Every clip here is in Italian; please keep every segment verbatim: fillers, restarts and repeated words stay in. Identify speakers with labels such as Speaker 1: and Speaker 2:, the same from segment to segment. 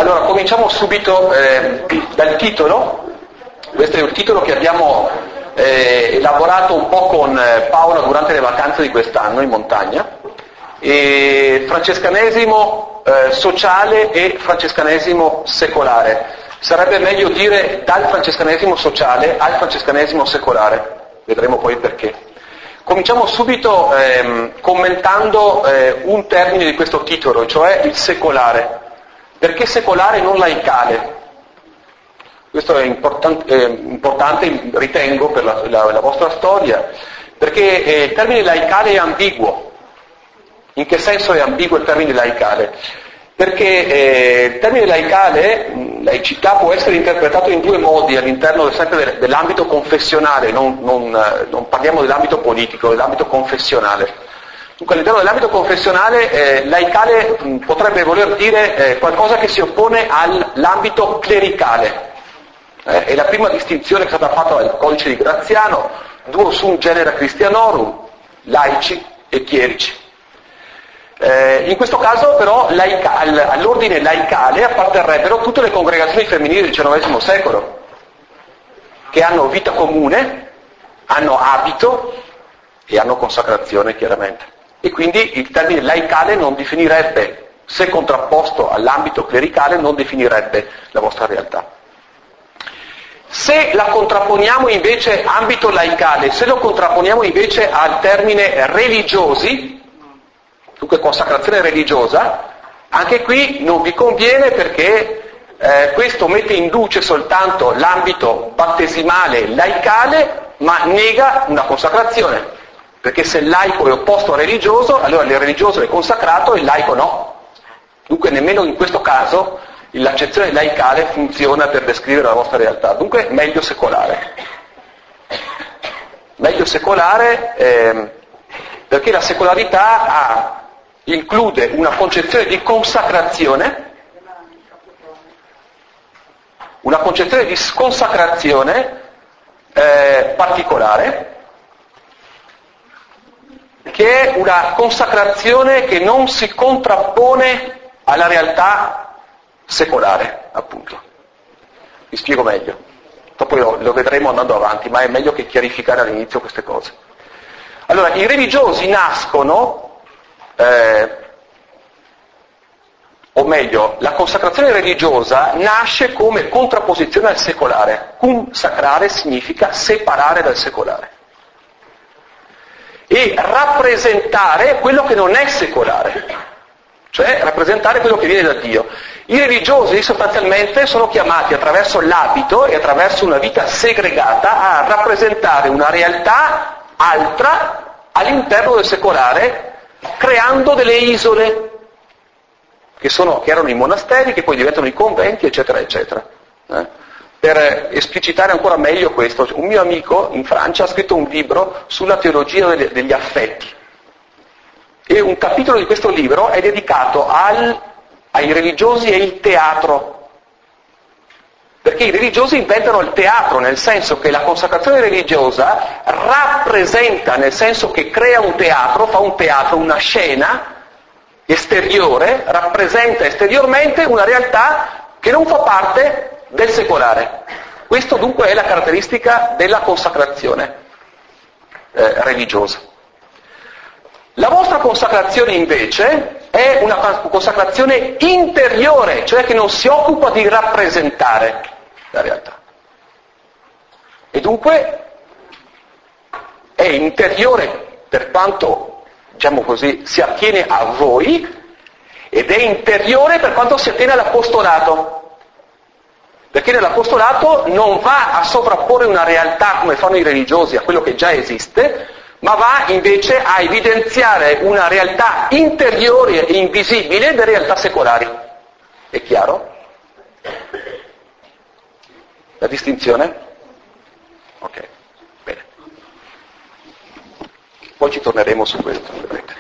Speaker 1: Allora, cominciamo subito eh, dal titolo. Questo è il titolo che abbiamo eh, elaborato un po' con Paola durante le vacanze di quest'anno in montagna. E francescanesimo eh, sociale e francescanesimo secolare. Sarebbe meglio dire dal francescanesimo sociale al francescanesimo secolare. Vedremo poi perché. Cominciamo subito ehm, commentando eh, un termine di questo titolo, cioè il secolare. Perché secolare e non laicale? Questo è important- eh, importante, ritengo, per la, la, la vostra storia, perché eh, il termine laicale è ambiguo. In che senso è ambiguo il termine laicale? Perché eh, il termine laicale, laicità, può essere interpretato in due modi all'interno sempre dell'ambito confessionale, non, non, non parliamo dell'ambito politico, dell'ambito confessionale. Dunque all'interno dell'ambito confessionale eh, laicale mh, potrebbe voler dire eh, qualcosa che si oppone all'ambito clericale. Eh, è la prima distinzione che è stata fatta dal codice di Graziano, duo sum genera Christianorum, laici e chierici. Eh, in questo caso però laica, all'ordine laicale apparterrebbero tutte le congregazioni femminili del diciannovesimo secolo, che hanno vita comune, hanno abito e hanno consacrazione chiaramente. E quindi il termine laicale non definirebbe, se contrapposto all'ambito clericale, non definirebbe la vostra realtà. Se la contrapponiamo invece ambito laicale, se lo contrapponiamo invece al termine religiosi, dunque consacrazione religiosa, anche qui non vi conviene perché eh, questo mette in luce soltanto l'ambito battesimale laicale, ma nega una consacrazione. Perché se il laico è opposto al religioso, allora il religioso è consacrato e il laico no. Dunque nemmeno in questo caso l'accezione laicale funziona per descrivere la vostra realtà. Dunque meglio secolare. Meglio secolare eh, perché la secolarità ha include una concezione di consacrazione, una concezione di consacrazione eh, particolare, che è una consacrazione che non si contrappone alla realtà secolare, appunto. Vi spiego meglio, dopo lo, lo vedremo andando avanti, ma è meglio che chiarificare all'inizio queste cose. Allora, i religiosi nascono Eh, o meglio, la consacrazione religiosa nasce come contrapposizione al secolare. Consacrare significa separare dal secolare e rappresentare quello che non è secolare, cioè rappresentare quello che viene da Dio. I religiosi sostanzialmente sono chiamati attraverso l'abito e attraverso una vita segregata a rappresentare una realtà altra all'interno del secolare, creando delle isole che, sono, che erano i monasteri, che poi diventano i conventi, eccetera, eccetera. Eh? Per esplicitare ancora meglio questo, un mio amico in Francia ha scritto un libro sulla teologia degli, degli affetti e un capitolo di questo libro è dedicato al, ai religiosi e il teatro. Perché i religiosi inventano il teatro, nel senso che la consacrazione religiosa rappresenta, nel senso che crea un teatro, fa un teatro, una scena esteriore, rappresenta esteriormente una realtà che non fa parte del secolare. Questo dunque è la caratteristica della consacrazione eh, religiosa. La vostra consacrazione invece è una consacrazione interiore, cioè che non si occupa di rappresentare la realtà. E dunque è interiore per quanto, diciamo così, si attiene a voi ed è interiore per quanto si attiene all'apostolato. Perché nell'apostolato non va a sovrapporre una realtà come fanno i religiosi a quello che già esiste, ma va invece a evidenziare una realtà interiore e invisibile delle realtà secolari. È chiaro? La distinzione? Ok, bene. Poi ci torneremo su questo, vedrete.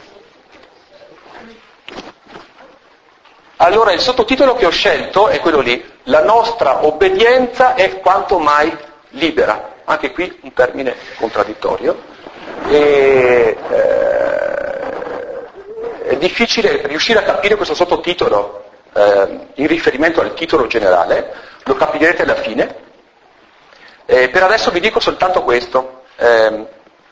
Speaker 1: Allora, il sottotitolo che ho scelto è quello lì. La nostra obbedienza è quanto mai libera. Anche qui un termine contraddittorio. E, eh, è difficile riuscire a capire questo sottotitolo, eh, in riferimento al titolo generale, lo capirete alla fine. Eh, per adesso vi dico soltanto questo. Eh,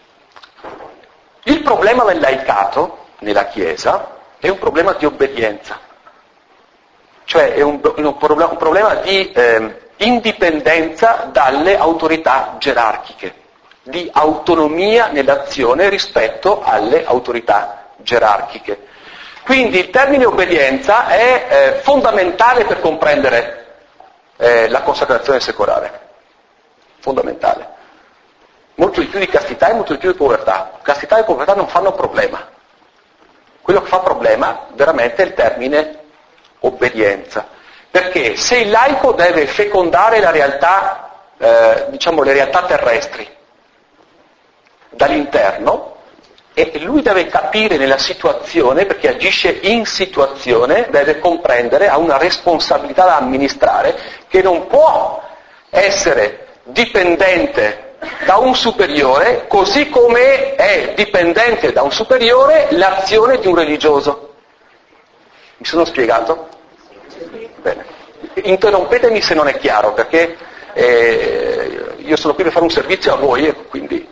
Speaker 1: il problema del laicato nella Chiesa è un problema di obbedienza, cioè è un, un, problema, un problema di eh, indipendenza dalle autorità gerarchiche, di autonomia nell'azione rispetto alle autorità gerarchiche. Quindi il termine obbedienza è eh, fondamentale per comprendere eh, la consacrazione secolare, fondamentale. Molto di più di castità e molto di più di povertà. Castità e povertà non fanno problema. Quello che fa problema veramente è il termine obbedienza. Perché se il laico deve fecondare la realtà, eh, diciamo le realtà terrestri, dall'interno, e lui deve capire nella situazione, perché agisce in situazione, deve comprendere, ha una responsabilità da amministrare, che non può essere dipendente da un superiore, così come è dipendente da un superiore l'azione di un religioso. Mi sono spiegato? Bene. Interrompetemi se non è chiaro, perché eh, io sono qui per fare un servizio a voi, e quindi...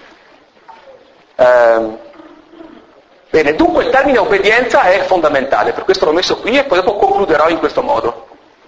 Speaker 1: Eh, bene, dunque il termine obbedienza è fondamentale, per questo l'ho messo qui e poi dopo concluderò in questo modo.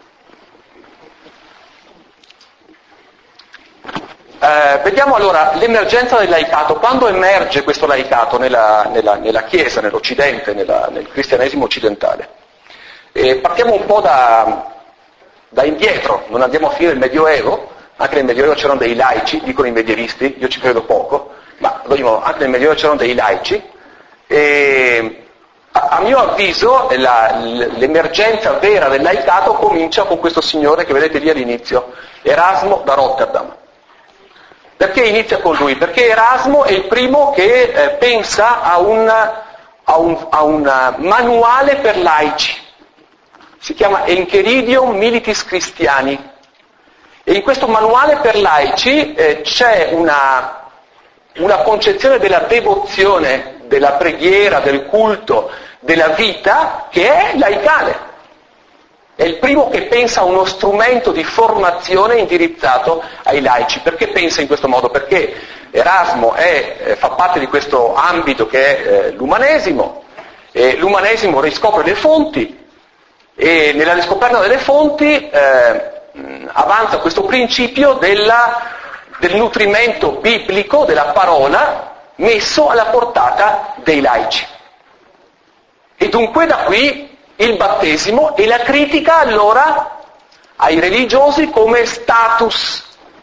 Speaker 1: Eh, vediamo allora l'emergenza del laicato. Quando emerge questo laicato nella, nella, nella Chiesa, nell'Occidente, nella, nel cristianesimo occidentale? Eh, partiamo un po' da, da indietro, non andiamo a finire il Medioevo, anche nel Medioevo c'erano dei laici, dicono i medievisti, io ci credo poco, ma anche nel Medioevo c'erano dei laici, e a, a mio avviso la, l'emergenza vera del laicato comincia con questo signore che vedete lì all'inizio, Erasmo da Rotterdam. Perché inizia con lui? Perché Erasmo è il primo che eh, pensa a un, a, un, a un manuale per laici, si chiama Enchiridion Militis Christiani, e in questo manuale per laici eh, c'è una, una concezione della devozione, della preghiera, del culto, della vita che è laicale. È il primo che pensa a uno strumento di formazione indirizzato ai laici. Perché pensa in questo modo? Perché Erasmo è, eh, fa parte di questo ambito che è eh, l'umanesimo, e l'umanesimo riscopre le fonti, e nella riscoperta delle fonti eh, avanza questo principio della, del nutrimento biblico, della parola, messo alla portata dei laici. E dunque da qui il battesimo e la critica allora ai religiosi come status.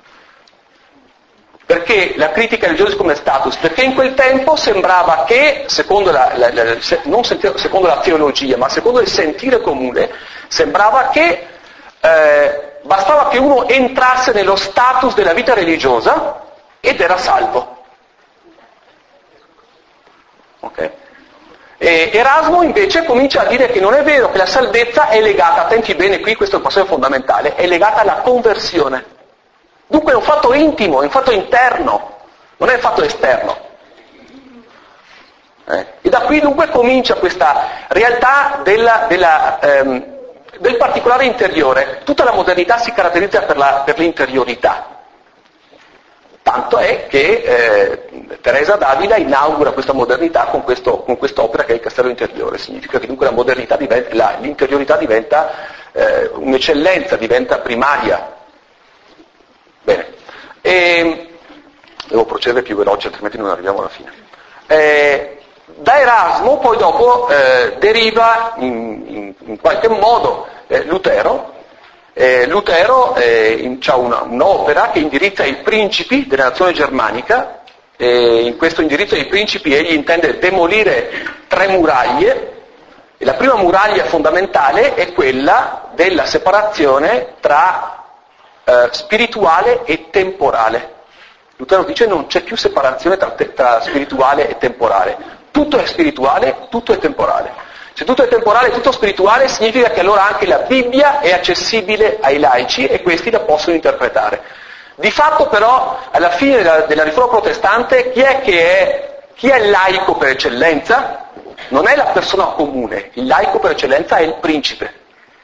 Speaker 1: Perché la critica ai religiosi come status? Perché in quel tempo sembrava che, secondo la, la, la, non secondo la teologia, ma secondo il sentire comune, sembrava che eh, bastava che uno entrasse nello status della vita religiosa ed era salvo. Ok? E Erasmo invece comincia a dire che non è vero, che la salvezza è legata, attenti bene qui, questo è un passaggio fondamentale, è legata alla conversione. Dunque è un fatto intimo, è un fatto interno, non è un fatto esterno. Eh. E da qui dunque comincia questa realtà della, della, ehm, del particolare interiore. Tutta la modernità si caratterizza per, la, per l'interiorità. Tanto è che eh, Teresa d'Avila inaugura questa modernità con, questo, con quest'opera che è il Castello Interiore. Significa che dunque la modernità diventa, la, l'interiorità diventa eh, un'eccellenza, diventa primaria. Bene. E, devo procedere più veloce, altrimenti non arriviamo alla fine. Eh, da Erasmo poi dopo eh, deriva in, in, in qualche modo eh, Lutero. Eh, Lutero eh, ha una, un'opera che indirizza i principi della nazione germanica, e in questo indirizzo ai principi egli intende demolire tre muraglie, e la prima muraglia fondamentale è quella della separazione tra eh, spirituale e temporale. Lutero dice non c'è più separazione tra, te, tra spirituale e temporale, tutto è spirituale, tutto è temporale. Se tutto è temporale e tutto spirituale significa che allora anche la Bibbia è accessibile ai laici e questi la possono interpretare. Di fatto però, alla fine della, della riforma protestante, chi è che è, chi è il laico per eccellenza? Non è la persona comune, il laico per eccellenza è il principe.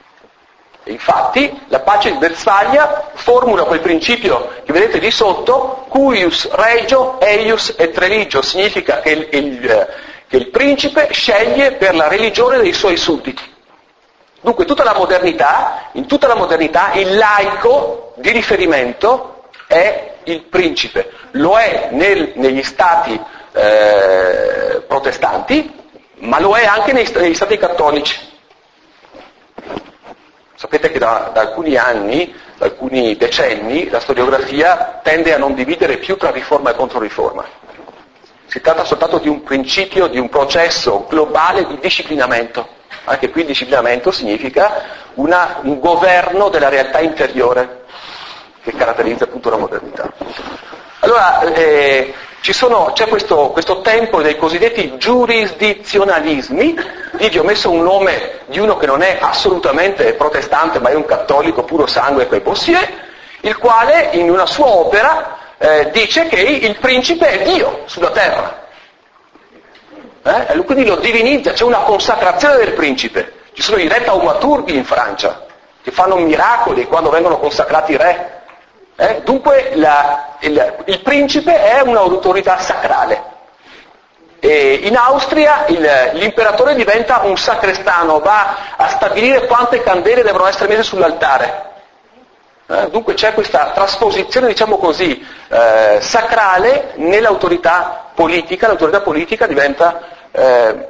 Speaker 1: E infatti la pace di Westfalia formula quel principio che vedete di sotto, cuius regio eius et religio, significa che il, il, che il principe sceglie per la religione dei suoi sudditi. Dunque tutta la modernità, in tutta la modernità il laico di riferimento è il principe, lo è nel, negli stati eh, protestanti, ma lo è anche negli, negli stati cattolici. Sapete che da, da alcuni anni, da alcuni decenni, la storiografia tende a non dividere più tra riforma e controriforma. Si tratta soltanto di un principio, di un processo globale di disciplinamento. Anche qui il disciplinamento significa una, un governo della realtà interiore che caratterizza appunto la modernità. Allora, eh, ci sono, c'è questo, questo tempo dei cosiddetti giurisdizionalismi. Lì vi ho messo un nome di uno che non è assolutamente protestante, ma è un cattolico puro sangue quei Boissier, il quale in una sua opera eh, dice che il principe è Dio sulla terra. Eh? Quindi lo divinizza, c'è una consacrazione del principe. Ci sono i re taumaturghi in Francia, che fanno miracoli quando vengono consacrati re. Eh? Dunque la, il, il principe è un'autorità sacrale. E in Austria il, l'imperatore diventa un sacrestano, va a stabilire quante candele devono essere messe sull'altare. Eh? Dunque c'è questa trasposizione, diciamo così, eh, sacrale nell'autorità politica. L'autorità politica diventa eh,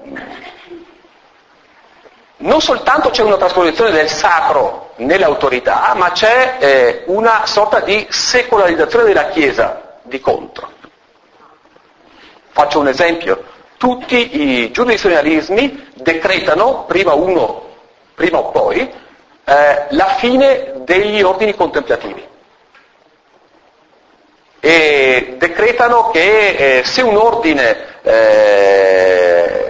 Speaker 1: non soltanto c'è una trasposizione del sacro nell'autorità, ma c'è eh, una sorta di secolarizzazione della Chiesa di contro. Faccio un esempio: tutti i giurisdizionalismi decretano, prima uno, prima o poi, eh, la fine degli ordini contemplativi. E decretano che eh, se un ordine eh,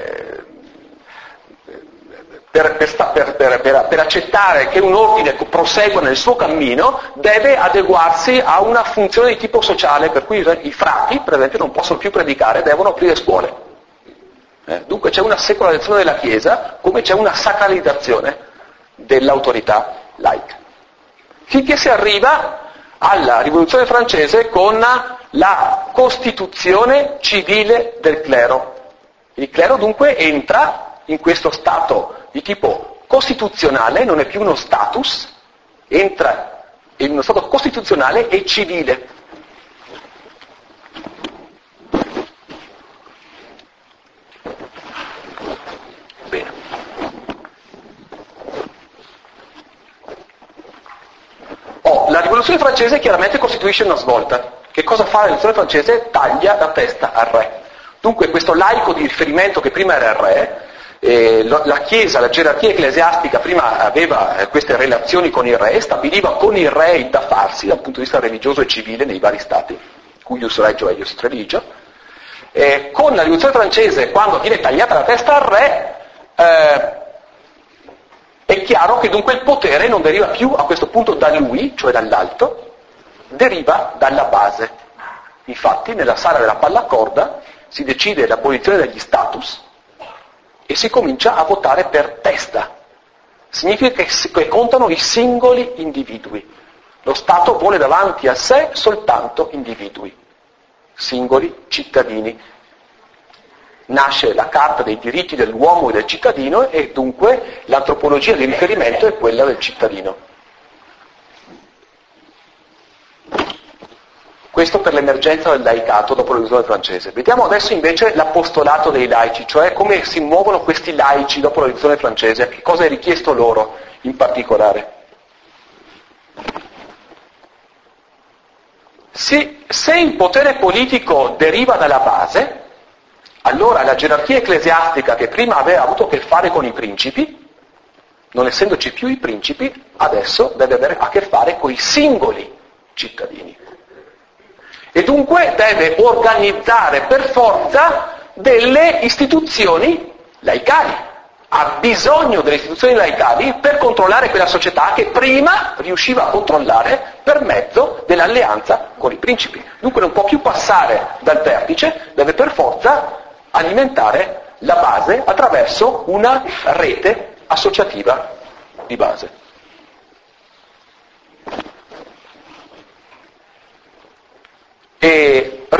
Speaker 1: per, per, per, per, per accettare che un ordine prosegua nel suo cammino deve adeguarsi a una funzione di tipo sociale, per cui i frati, per esempio, non possono più predicare, devono aprire scuole. Eh, dunque c'è una secolarizzazione della Chiesa, come c'è una sacralizzazione dell'autorità laica. Finché si arriva alla Rivoluzione francese con la costituzione civile del clero. Il clero dunque entra in questo stato di tipo costituzionale, non è più uno status, entra in uno stato costituzionale e civile. Bene. Oh, la Rivoluzione francese chiaramente costituisce una svolta. Che cosa fa la Rivoluzione francese? Taglia la testa al re. Dunque questo laico di riferimento che prima era il re, eh, la Chiesa, la gerarchia ecclesiastica prima aveva eh, queste relazioni con il re, stabiliva con il re il da farsi dal punto di vista religioso e civile nei vari stati, cuius regio eius et religio. Eh, con la Rivoluzione francese, quando viene tagliata la testa al re, eh, è chiaro che dunque il potere non deriva più a questo punto da lui, cioè dall'alto, deriva dalla base. Infatti nella sala della pallacorda si decide l'abolizione degli status e si comincia a votare per testa. Significa che contano i singoli individui. Lo Stato vuole davanti a sé soltanto individui, singoli cittadini. Nasce la Carta dei diritti dell'uomo e del cittadino e dunque l'antropologia di riferimento è quella del cittadino. Questo per l'emergenza del laicato dopo la rivoluzione francese. Vediamo adesso invece l'apostolato dei laici, cioè come si muovono questi laici dopo la rivoluzione francese, che cosa è richiesto loro in particolare. Se, se il potere politico deriva dalla base, allora la gerarchia ecclesiastica che prima aveva avuto a che fare con i principi, non essendoci più i principi, adesso deve avere a che fare con i singoli cittadini. E dunque deve organizzare per forza delle istituzioni laicali. Ha bisogno delle istituzioni laicali per controllare quella società che prima riusciva a controllare per mezzo dell'alleanza con i principi. Dunque non può più passare dal vertice, deve per forza alimentare la base attraverso una rete associativa di base.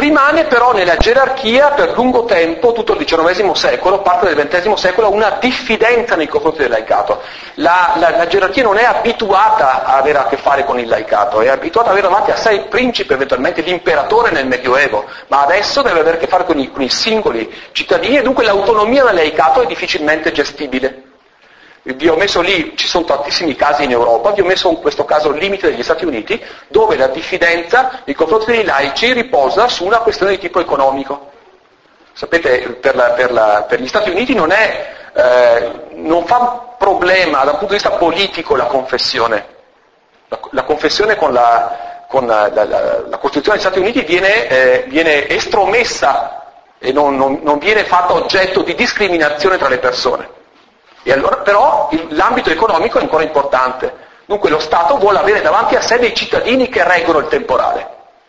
Speaker 1: Rimane però nella gerarchia per lungo tempo, tutto il diciannovesimo secolo, parte del ventesimo secolo, una diffidenza nei confronti del laicato. La, la, la gerarchia non è abituata a avere a che fare con il laicato, è abituata ad avere davanti a sé il principe, eventualmente l'imperatore nel Medioevo, ma adesso deve avere a che fare con i, con i singoli cittadini e dunque l'autonomia del laicato è difficilmente gestibile. Vi ho messo lì, ci sono tantissimi casi in Europa, vi ho messo in questo caso il limite degli Stati Uniti, dove la diffidenza nei confronti dei laici riposa su una questione di tipo economico. Sapete, per, la, per, la, per gli Stati Uniti non, è, eh, non fa problema dal punto di vista politico la confessione. La, la confessione con, la, con la, la, la, la Costituzione degli Stati Uniti viene, eh, viene estromessa e non, non, non viene fatta oggetto di discriminazione tra le persone. E allora, però il, l'ambito economico è ancora importante, dunque lo Stato vuole avere davanti a sé dei cittadini che reggono il temporale.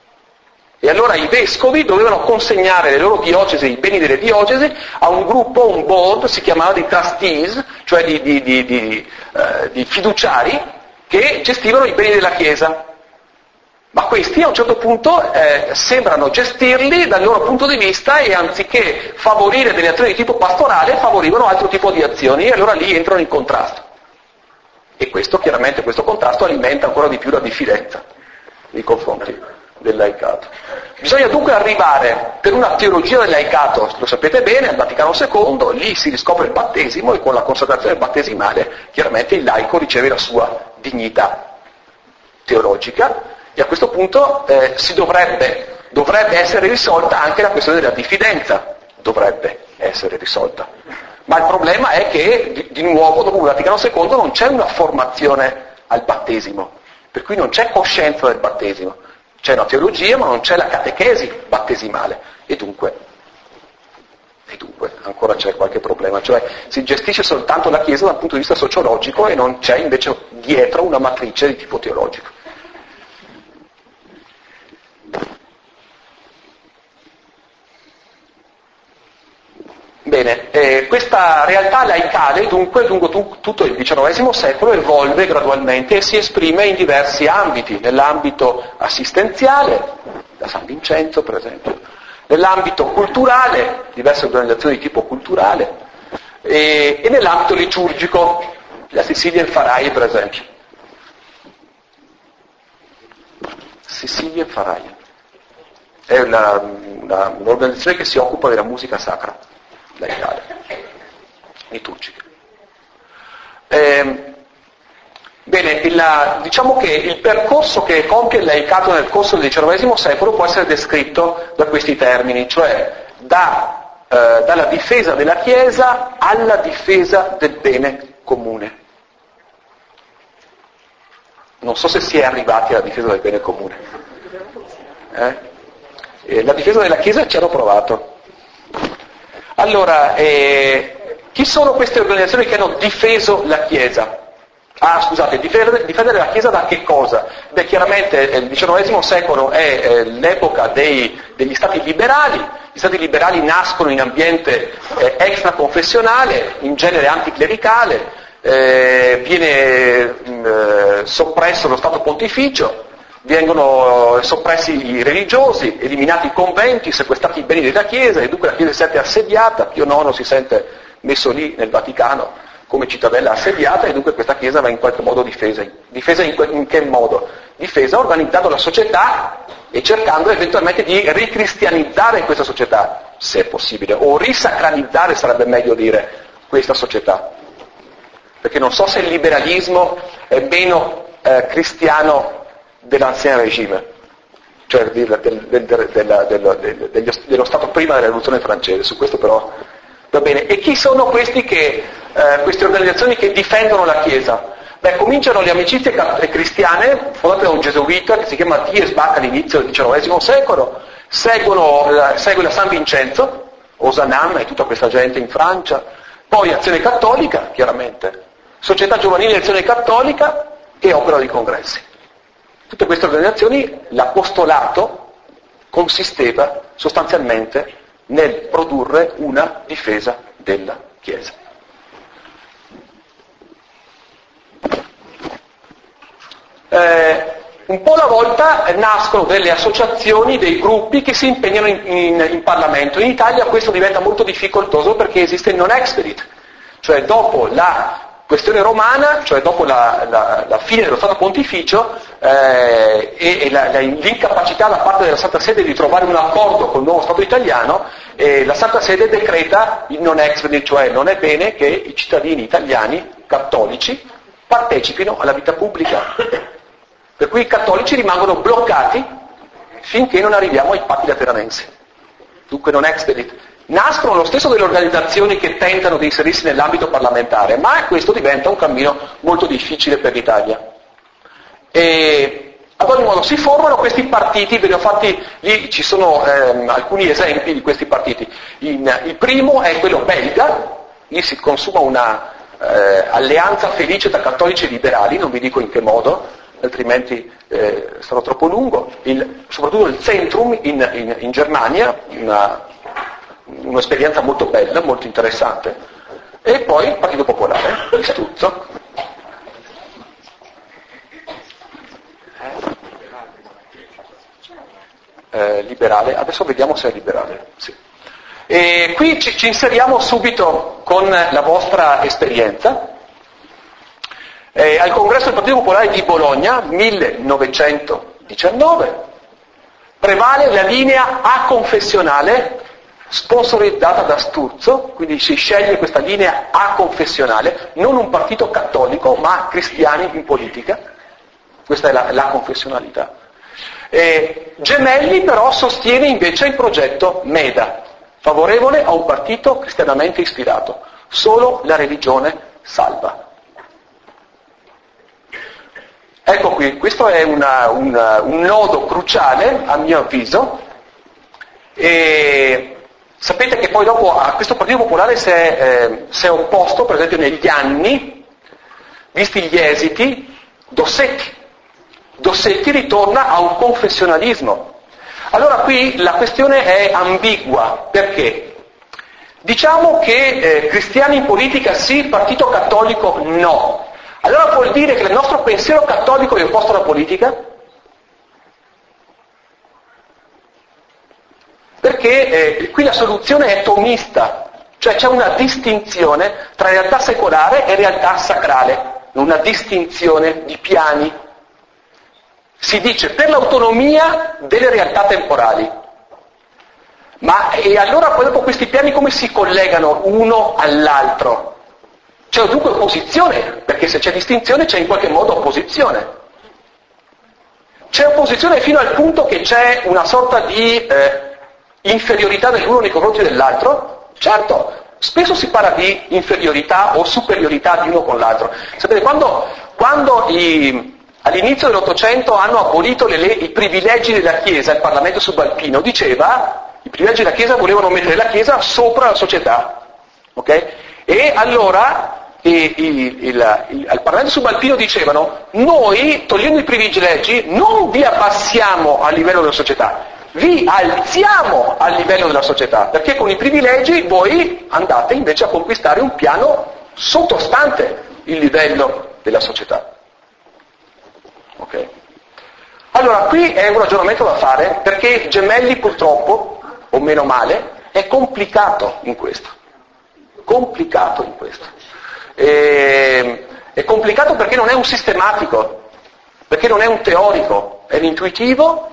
Speaker 1: E allora i vescovi dovevano consegnare le loro diocesi, i beni delle diocesi, a un gruppo, un board, si chiamava di trustees, cioè di, di, di, di, eh, di fiduciari, che gestivano i beni della Chiesa. Ma questi a un certo punto eh, sembrano gestirli dal loro punto di vista e anziché favorire delle azioni di tipo pastorale favorivano altro tipo di azioni e allora lì entrano in contrasto. E questo chiaramente, questo contrasto alimenta ancora di più la diffidenza nei confronti del laicato. Bisogna dunque arrivare per una teologia del laicato, lo sapete bene, al Vaticano secondo, lì si riscopre il battesimo e con la consacrazione battesimale chiaramente il laico riceve la sua dignità teologica. E a questo punto eh, si dovrebbe, dovrebbe essere risolta anche la questione della diffidenza, dovrebbe essere risolta. Ma il problema è che, di, di nuovo, dopo il Vaticano secondo non c'è una formazione al battesimo, per cui non c'è coscienza del battesimo. C'è una teologia, ma non c'è la catechesi battesimale. E dunque, e dunque ancora c'è qualche problema. Cioè si gestisce soltanto la Chiesa dal punto di vista sociologico e non c'è invece dietro una matrice di tipo teologico. Bene, eh, questa realtà laicale dunque lungo tu, tutto il diciannovesimo secolo evolve gradualmente e si esprime in diversi ambiti, nell'ambito assistenziale, da San Vincenzo per esempio, nell'ambito culturale, diverse organizzazioni di tipo culturale, e, e nell'ambito liturgico, la Sicilian Faraie per esempio. Sicilian Faraie è una, una, un'organizzazione che si occupa della musica sacra laicale, liturgica. Eh, bene, il, diciamo che il percorso che compie il laicato nel corso del diciannovesimo secolo può essere descritto da questi termini, cioè da, eh, dalla difesa della Chiesa alla difesa del bene comune. Non so se si è arrivati alla difesa del bene comune. Eh? Eh, la difesa della Chiesa ci hanno provato. Allora, eh, chi sono queste organizzazioni che hanno difeso la Chiesa? Ah, scusate, difendere, difendere la Chiesa da che cosa? Beh, chiaramente il diciannovesimo secolo è eh, l'epoca dei, degli stati liberali, gli stati liberali nascono in ambiente eh, extraconfessionale, in genere anticlericale, eh, viene mh, soppresso lo Stato pontificio, vengono soppressi i religiosi, eliminati i conventi, sequestrati i beni della Chiesa e dunque la Chiesa si sente assediata, Pio nono si sente messo lì nel Vaticano come cittadella assediata e dunque questa Chiesa va in qualche modo difesa. Difesa in, que- in che modo? Difesa organizzando la società e cercando eventualmente di ricristianizzare questa società, se è possibile, o risacralizzare sarebbe meglio dire questa società. Perché non so se il liberalismo è meno eh, cristiano dell'ancien regime, cioè del, del, del, del, del, dello, dello Stato prima della rivoluzione francese, su questo però va bene. E chi sono questi che, eh, queste organizzazioni che difendono la Chiesa? Beh, cominciano le amicizie cristiane, fondate da un gesuita che si chiama Thiers Bach all'inizio del diciannovesimo secolo, seguono, eh, segue la San Vincenzo, Osanam e tutta questa gente in Francia, poi Azione Cattolica, chiaramente, Società Giovanile di Azione Cattolica e Opera di Congressi. Tutte queste organizzazioni, l'apostolato consisteva sostanzialmente nel produrre una difesa della Chiesa. Eh, un po' alla volta nascono delle associazioni, dei gruppi che si impegnano in, in, in Parlamento. In Italia questo diventa molto difficoltoso perché esiste il non expedit, cioè dopo la questione romana, cioè dopo la, la, la fine dello Stato Pontificio eh, e, e la, la, l'incapacità da parte della Santa Sede di trovare un accordo con il nuovo Stato italiano, eh, la Santa Sede decreta il non expedit, cioè non è bene che i cittadini italiani cattolici partecipino alla vita pubblica. Per cui i cattolici rimangono bloccati finché non arriviamo ai patti lateranensi. Dunque non expedit. Nascono lo stesso delle organizzazioni che tentano di inserirsi nell'ambito parlamentare, ma questo diventa un cammino molto difficile per l'Italia. E ad ogni modo si formano questi partiti, ve ne ho fatti, lì ci sono ehm, alcuni esempi di questi partiti. In, il primo è quello belga, lì si consuma una eh, alleanza felice tra cattolici e liberali, non vi dico in che modo, altrimenti eh, sarò troppo lungo. Il, soprattutto il Zentrum in, in, in Germania, una un'esperienza molto bella, molto interessante, e poi il Partito Popolare di Struzzo. Eh, liberale, adesso vediamo se è liberale. Sì. E qui ci, ci inseriamo subito con la vostra esperienza. Eh, al congresso del Partito Popolare di Bologna, millenovecentodiciannove, prevale la linea aconfessionale sponsorizzata da Sturzo, quindi si sceglie questa linea aconfessionale, non un partito cattolico, ma cristiani in politica. Questa è la, la confessionalità. E Gemelli però sostiene invece il progetto Meda, favorevole a un partito cristianamente ispirato. Solo la religione salva. Ecco qui, questo è una, una, un nodo cruciale, a mio avviso, e sapete che poi dopo a questo Partito Popolare si è, eh, si è opposto, per esempio negli anni, visti gli esiti, Dossetti. Dossetti ritorna a un confessionalismo. Allora qui la questione è ambigua, perché? Diciamo che eh, cristiani in politica sì, partito cattolico no. Allora vuol dire che il nostro pensiero cattolico è opposto alla politica? Perché eh, qui la soluzione è tomista, cioè c'è una distinzione tra realtà secolare e realtà sacrale, una distinzione di piani. Si dice per l'autonomia delle realtà temporali. Ma e allora poi dopo questi piani come si collegano uno all'altro? C'è dunque opposizione, perché se c'è distinzione c'è in qualche modo opposizione. C'è opposizione fino al punto che c'è una sorta di eh, inferiorità dell'uno nei confronti dell'altro? Certo, spesso si parla di inferiorità o superiorità di uno con l'altro. Sapete, quando, quando i, all'inizio dell'Ottocento hanno abolito le, le, i privilegi della Chiesa, il Parlamento subalpino diceva, i privilegi della Chiesa volevano mettere la Chiesa sopra la società, ok? E allora il, il, il, il, al Parlamento subalpino dicevano, noi togliendo i privilegi non vi abbassiamo a livello della società, vi alziamo al livello della società, perché con i privilegi voi andate invece a conquistare un piano sottostante il livello della società. Ok? Allora, qui è un ragionamento da fare, perché Gemelli purtroppo, o meno male, è complicato in questo. Complicato in questo. E, è complicato perché non è un sistematico, perché non è un teorico, è un intuitivo.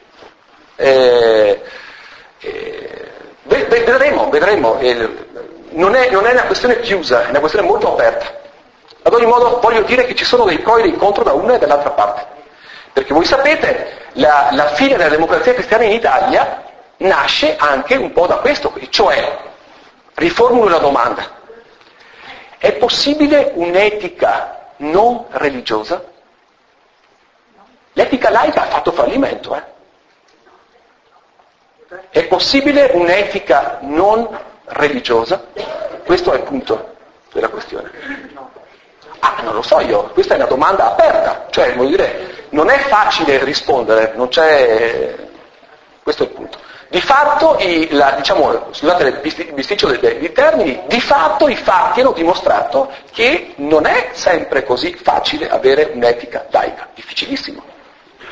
Speaker 1: Eh, eh, vedremo, vedremo. Eh, non, è, non è una questione chiusa, è una questione molto aperta. Ad ogni modo voglio dire che ci sono dei pro e dei contro da una e dall'altra parte. Perché voi sapete, la, la fine della democrazia cristiana in Italia nasce anche un po' da questo, cioè, riformulo la domanda, è possibile un'etica non religiosa? L'etica laica ha fatto fallimento, eh? È possibile un'etica non religiosa? Questo è il punto della questione. Ah, non lo so io, questa è una domanda aperta, cioè, voglio dire, non è facile rispondere, non c'è... questo è il punto. Di fatto, i, la, diciamo, scusate il bisticcio dei, dei termini, di fatto i fatti hanno dimostrato che non è sempre così facile avere un'etica laica, difficilissimo.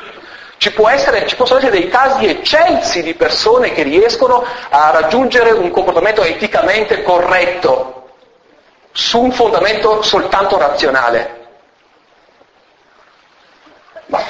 Speaker 1: Ci, può essere, ci possono essere dei casi eccelsi di persone che riescono a raggiungere un comportamento eticamente corretto su un fondamento soltanto razionale. Ma...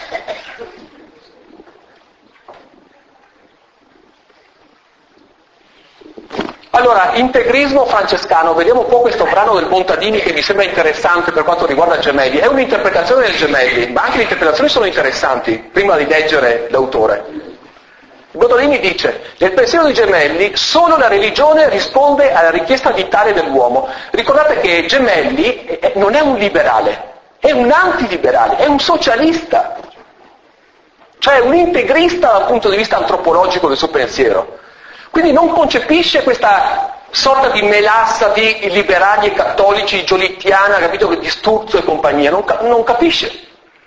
Speaker 1: Allora, integrismo francescano, vediamo un po' questo brano del Montadini che mi sembra interessante per quanto riguarda Gemelli. È un'interpretazione del Gemelli, ma anche le interpretazioni sono interessanti, prima di leggere l'autore. Il Montadini dice, nel pensiero di Gemelli solo la religione risponde alla richiesta vitale dell'uomo. Ricordate che Gemelli non è un liberale, è un antiliberale, è un socialista, cioè un integrista dal punto di vista antropologico del suo pensiero. Quindi non concepisce questa sorta di melassa di liberali e cattolici giolittiana, capito, di Sturzo e compagnia, non, non capisce.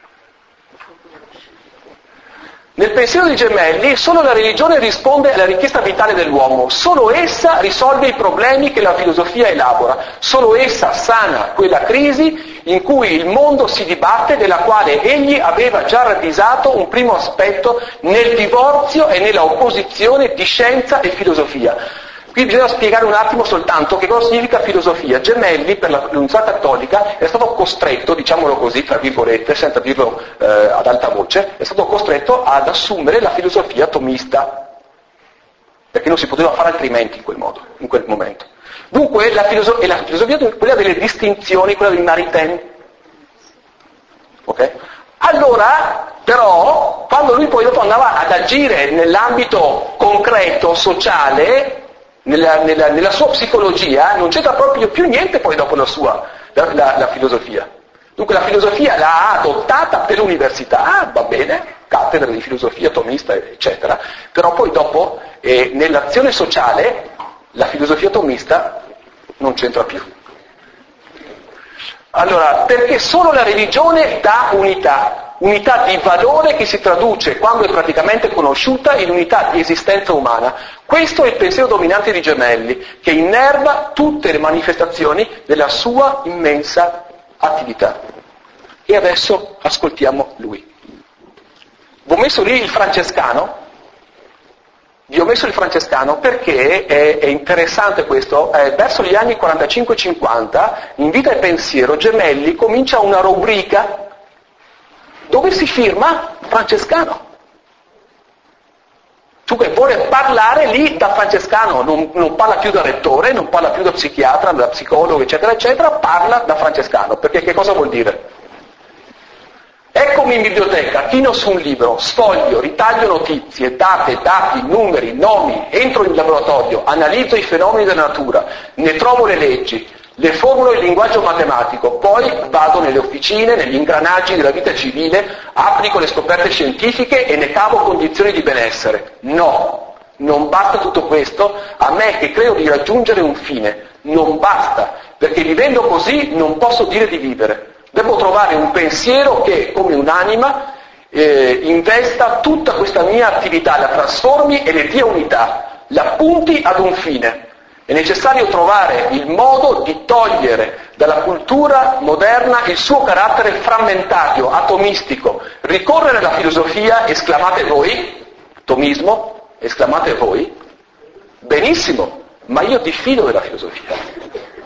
Speaker 1: Nel pensiero di Gemelli solo la religione risponde alla richiesta vitale dell'uomo, solo essa risolve i problemi che la filosofia elabora, solo essa sana quella crisi in cui il mondo si dibatte, della quale egli aveva già ravvisato un primo aspetto nel divorzio e nella opposizione di scienza e filosofia. Qui bisogna spiegare un attimo soltanto che cosa significa filosofia. Gemelli, per l'Università Cattolica, è stato costretto, diciamolo così, tra virgolette, senza dirlo eh, ad alta voce, è stato costretto ad assumere la filosofia tomista, perché non si poteva fare altrimenti in quel modo, in quel momento. Dunque, la, filoso- e la filosofia è quella delle distinzioni, quella del Maritain. Ok? Allora, però, quando lui poi dopo andava ad agire nell'ambito concreto, sociale, Nella, nella, nella sua psicologia non c'entra proprio più niente poi dopo la sua la, la, la filosofia. Dunque la filosofia l'ha adottata per l'università, ah, va bene, cattedra di filosofia tomista, eccetera, però poi dopo eh, nell'azione sociale la filosofia tomista non c'entra più. Allora, perché solo la religione dà unità, unità di valore che si traduce, quando è praticamente conosciuta, in unità di esistenza umana. Questo è il pensiero dominante di Gemelli, che innerva tutte le manifestazioni della sua immensa attività. E adesso ascoltiamo lui. Vi ho messo lì il francescano, vi ho messo il francescano perché è, è interessante questo, eh, verso gli anni quarantacinque cinquanta, in Vita e Pensiero, Gemelli comincia una rubrica dove si firma francescano. Dunque vuole parlare lì da francescano, non, non parla più da rettore, non parla più da psichiatra, da psicologo, eccetera, eccetera, parla da francescano. Perché che cosa vuol dire? Eccomi in biblioteca, chino su un libro, sfoglio, ritaglio notizie, date, dati, numeri, nomi, entro in laboratorio, analizzo i fenomeni della natura, ne trovo le leggi, le formulo in linguaggio matematico, poi vado nelle officine, negli ingranaggi della vita civile, applico le scoperte scientifiche e ne cavo condizioni di benessere. No, non basta tutto questo, a me che credo di raggiungere un fine, non basta, perché vivendo così non posso dire di vivere. Devo trovare un pensiero che, come un'anima, eh, investa tutta questa mia attività, la trasformi e le dia unità, la punti ad un fine. È necessario trovare il modo di togliere dalla cultura moderna il suo carattere frammentario, atomistico, ricorrere alla filosofia, esclamate voi, tomismo, esclamate voi, benissimo, ma io diffido della filosofia.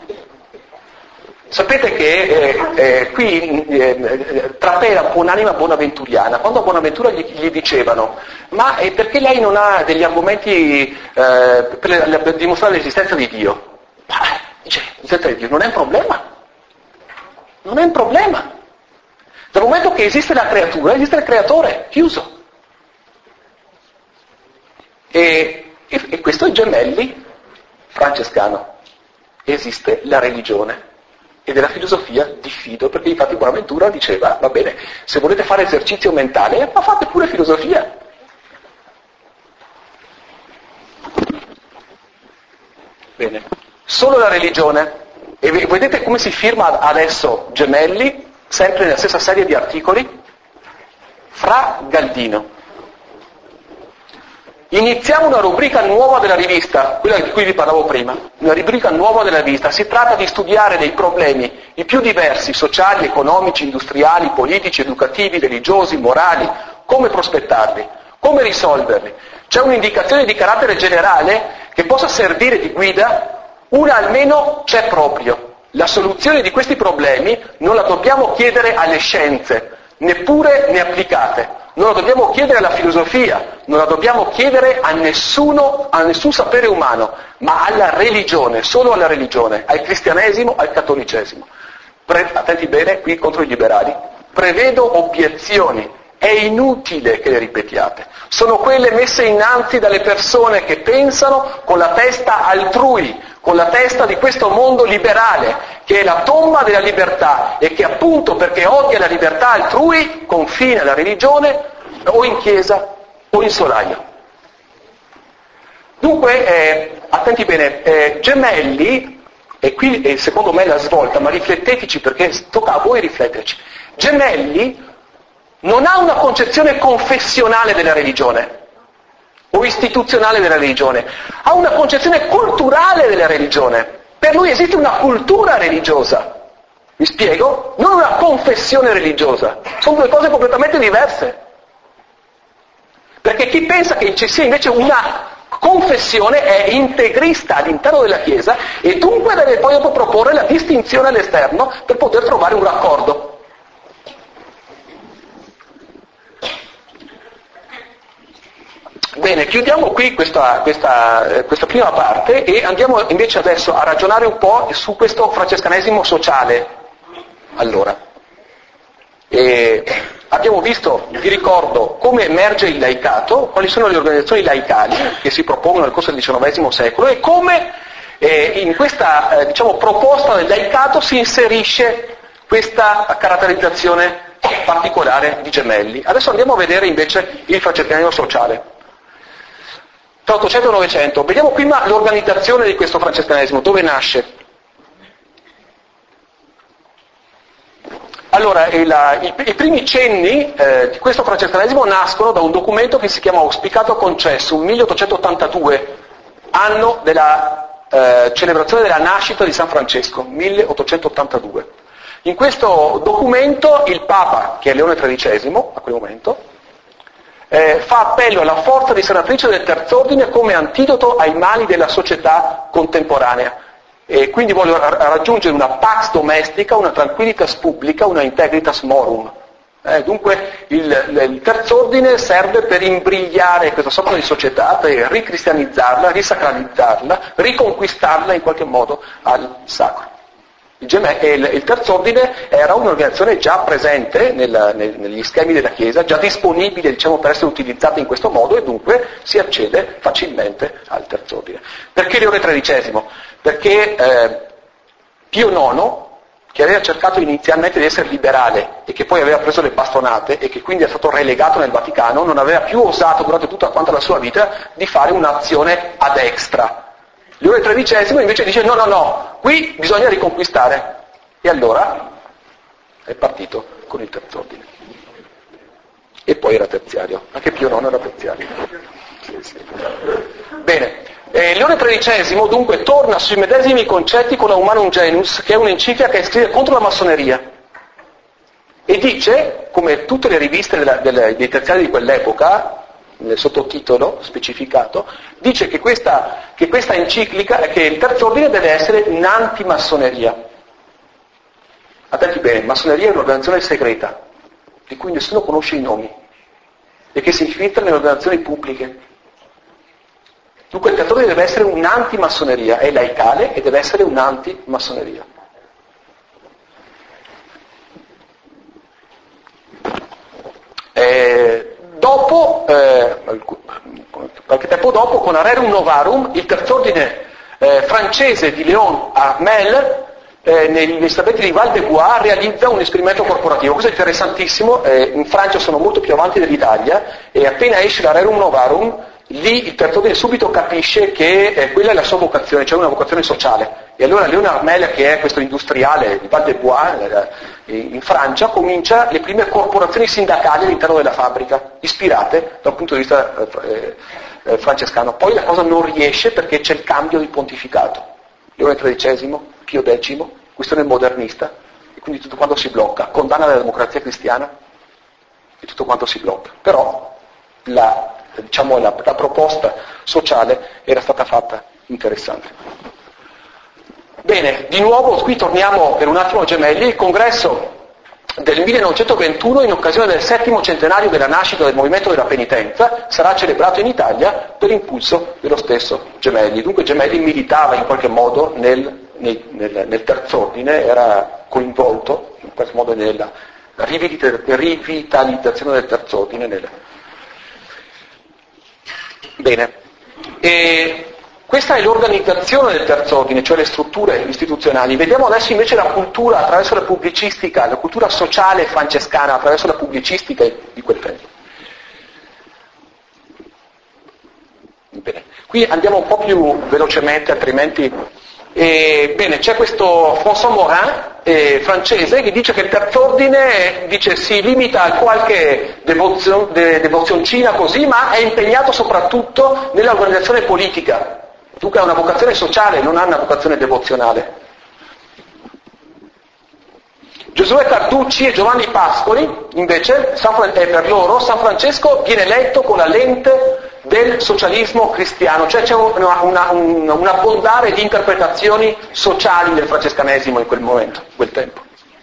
Speaker 1: Sapete che eh, eh, qui eh, trapela un po' un'anima bonaventuriana. Quando a Bonaventura gli, gli dicevano ma eh, perché lei non ha degli argomenti eh, per, per dimostrare l'esistenza di Dio? Ma, dice, l'esistenza di Dio non è un problema. Non è un problema. Dal momento che esiste la creatura, esiste il creatore, chiuso. E, e, e questo è Gemelli francescano. Esiste la religione. E della filosofia diffido, perché infatti Bonaventura diceva, va bene, se volete fare esercizio mentale, ma fate pure filosofia. Bene, solo la religione. E vedete come si firma adesso Gemelli, sempre nella stessa serie di articoli, Fra Galdino. Iniziamo una rubrica nuova della rivista, quella di cui vi parlavo prima, una rubrica nuova della rivista. Si tratta di studiare dei problemi i più diversi, sociali, economici, industriali, politici, educativi, religiosi, morali, come prospettarli, come risolverli. C'è un'indicazione di carattere generale che possa servire di guida? Una almeno c'è proprio. La soluzione di questi problemi non la dobbiamo chiedere alle scienze, neppure ne applicate. Non la dobbiamo chiedere alla filosofia, non la dobbiamo chiedere a nessuno, a nessun sapere umano, ma alla religione, solo alla religione, al cristianesimo, al cattolicesimo. Pre- attenti bene, qui contro i liberali, prevedo obiezioni, è inutile che le ripetiate. Sono quelle messe innanzi dalle persone che pensano con la testa altrui, con la testa di questo mondo liberale, che è la tomba della libertà e che appunto perché odia la libertà altrui confina la religione o in chiesa o in solaio. Dunque, eh, attenti bene, eh, Gemelli, e qui eh, secondo me è la svolta, ma rifletteteci perché tocca a voi rifletterci. Gemelli non ha una concezione confessionale della religione o istituzionale della religione, ha una concezione culturale della religione. Per lui esiste una cultura religiosa. Mi spiego? Non una confessione religiosa. Sono due cose completamente diverse. Perché chi pensa che ci sia invece una confessione è integrista all'interno della Chiesa e dunque deve poi dopo proporre la distinzione all'esterno per poter trovare un raccordo. Bene, chiudiamo qui questa, questa, questa prima parte e andiamo invece adesso a ragionare un po' su questo francescanesimo sociale. Allora, e abbiamo visto, vi ricordo, come emerge il laicato, quali sono le organizzazioni laicali che si propongono nel corso del diciannovesimo secolo e come eh, in questa eh, diciamo, proposta del laicato si inserisce questa caratterizzazione particolare di Gemelli. Adesso andiamo a vedere invece il francescanesimo sociale. Tra ottocento e novecento, vediamo prima l'organizzazione di questo francescanesimo, dove nasce. Allora, il, i, i primi cenni eh, di questo francescanesimo nascono da un documento che si chiama Auspicato Concessum, milleottocentottantadue, anno della eh, celebrazione della nascita di San Francesco, milleottocentottantadue. In questo documento il Papa, che è Leone tredicesimo a quel momento, Eh, fa appello alla forza risanatrice del terzo ordine come antidoto ai mali della società contemporanea e quindi vuole ra- raggiungere una pax domestica, una tranquillitas publica, una integritas morum. Eh, dunque il, il terzo ordine serve per imbrigliare questa sorta di società, per ricristianizzarla, risacralizzarla, riconquistarla in qualche modo al sacro. Il, geme- il, il terzo ordine era un'organizzazione già presente nel, nel, negli schemi della Chiesa, già disponibile diciamo, per essere utilizzata in questo modo e dunque si accede facilmente al terzo ordine. Perché Leone tredicesimo? Perché eh, Pio nono, che aveva cercato inizialmente di essere liberale e che poi aveva preso le bastonate e che quindi è stato relegato nel Vaticano, non aveva più osato durante tutta quanta la sua vita di fare un'azione ad extra. Leone tredicesimo invece dice no, no, no, qui bisogna riconquistare. E allora è partito con il terzo ordine. E poi era terziario, anche Pio nono era terziario. Sì, sì. Bene, eh, Leone tredicesimo dunque torna sui medesimi concetti con la Humanum Genus, che è un'enciclica che scrive contro la massoneria. E dice, come tutte le riviste della, delle, dei terziari di quell'epoca, nel sottotitolo specificato, dice che questa, che questa enciclica, che il terzo ordine deve essere un'antimassoneria. Attenti bene, massoneria è un'organizzazione segreta, di cui nessuno conosce i nomi, e che si infiltra nelle organizzazioni pubbliche. Dunque il terzo ordine deve essere un'antimassoneria, è laicale e deve essere un'antimassoneria. Eh, Dopo, eh, qualche tempo dopo, con Arerum Novarum, il terzo ordine eh, francese di Léon Armel, eh, negli stabilimenti di Val de Bois, realizza un esperimento corporativo. Questo è interessantissimo, eh, in Francia sono molto più avanti dell'Italia, e appena esce l'Arerum Novarum, lì il terzo ordine subito capisce che eh, quella è la sua vocazione, cioè una vocazione sociale. E allora Léon Armel, che è questo industriale di Val de Bois, eh, in Francia, comincia le prime corporazioni sindacali all'interno della fabbrica, ispirate dal punto di vista eh, eh, francescano. Poi la cosa non riesce perché c'è il cambio di pontificato. Leone tredicesimo, Pio decimo, questione modernista, e quindi tutto quanto si blocca, condanna la democrazia cristiana. e tutto quanto si blocca. Però la, diciamo, la, la proposta sociale era stata fatta interessante. Bene, di nuovo qui torniamo per un attimo a Gemelli. Il congresso del millenovecentoventuno, in occasione del settimo centenario della nascita del movimento della penitenza, sarà celebrato in Italia per impulso dello stesso Gemelli. Dunque Gemelli militava in qualche modo nel, nel, nel, nel terz'ordine, era coinvolto in qualche modo nella rivitalizzazione del terz'ordine. Nel... Bene, e questa è l'organizzazione del terz'ordine, cioè le strutture istituzionali. Vediamo adesso invece la cultura attraverso la pubblicistica, la cultura sociale francescana attraverso la pubblicistica di quel tempo. Bene. Qui andiamo un po' più velocemente, altrimenti... E, bene, c'è questo François Morin, eh, francese, che dice che il terz'ordine dice, si limita a qualche devozion, de, devozioncina così, ma è impegnato soprattutto nell'organizzazione politica. Dunque ha una vocazione sociale, non ha una vocazione devozionale. Giosuè Carducci e Giovanni Pascoli, invece, San Fran- eh, per loro, San Francesco viene letto con la lente del socialismo cristiano, cioè c'è una, una, un, un abbondare di interpretazioni sociali del francescanesimo in quel momento, in quel tempo.